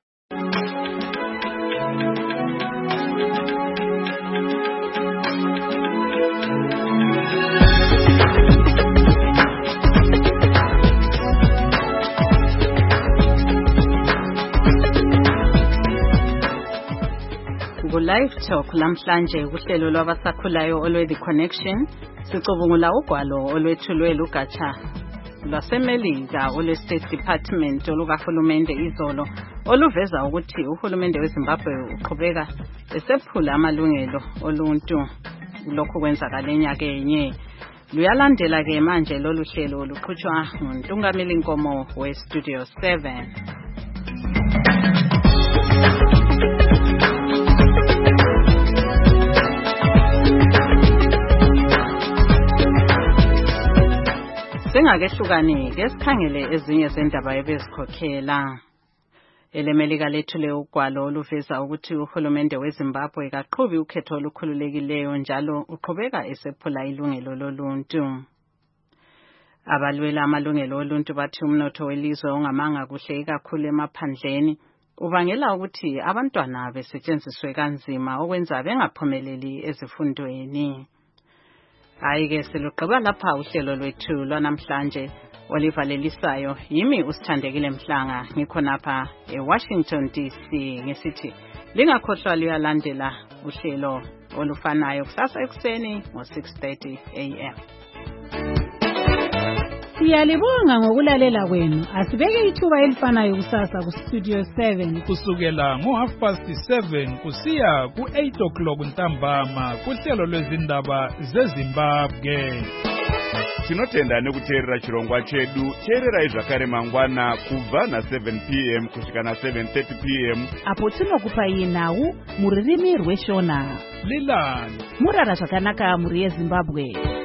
Live Talk lamhlanje uhlelo lwabasakhulayo olwe The Connection sicubungula ugwalo olwethulwe lugatsha lwaseMelika olwe-State Department olukahulumende izolo oluveza ukuthi uhulumende weZimbabwe uqhubeka esephula amalungelo oluntu lokho kwenzakala enyakenye. Luyalandela ke manje lolu hlelo luqhutshwa nguNtungameli Nkomo we-Studio seven. Singakehlukani ke sikhangele ezinye zendaba ebezikhokhela. Elemelika lethule ugwalo oluveza ukuthi uhulumende weZimbabwe kaqhubi ukhetho olukhululekileyo njalo uqhubeka esephula ilungelo loluntu. Abalwela amalungelo oluntu bathi umnotho welizwe ongamanga kuhle kakhulu emaphandleni ubangela ukuthi abantwana besetshenziswe kanzima okwenza bengaphumeleli ezifundweni. Hayi ke silugqiba lapha uhlelo lwethu lwanamhlanje olivalelisayo yimi usithandekile Mhlanga ngikhonapha eWashington D C ngesithi lingakhohlwa liyalandela uhlelo olufanayo kusasa ekseni ngo six thirty a m Siyalibonga ngokulalela kwenu. Asibeke ithuba elifanayo kusasa ku Studio seven kusukela ngo half past seven kusiya ku eight o'clock ntambama kuhlelo lwezindaba zeZimbabwe. Tinotenda nekuteerera chirongwa chedu. Teererai zvakare mangwana kubva na seven p m kusvika na seven thirty p m apo tinokupa nhau muririmi rweshona. Lilani Murara zvakanaka muri yeZimbabwe.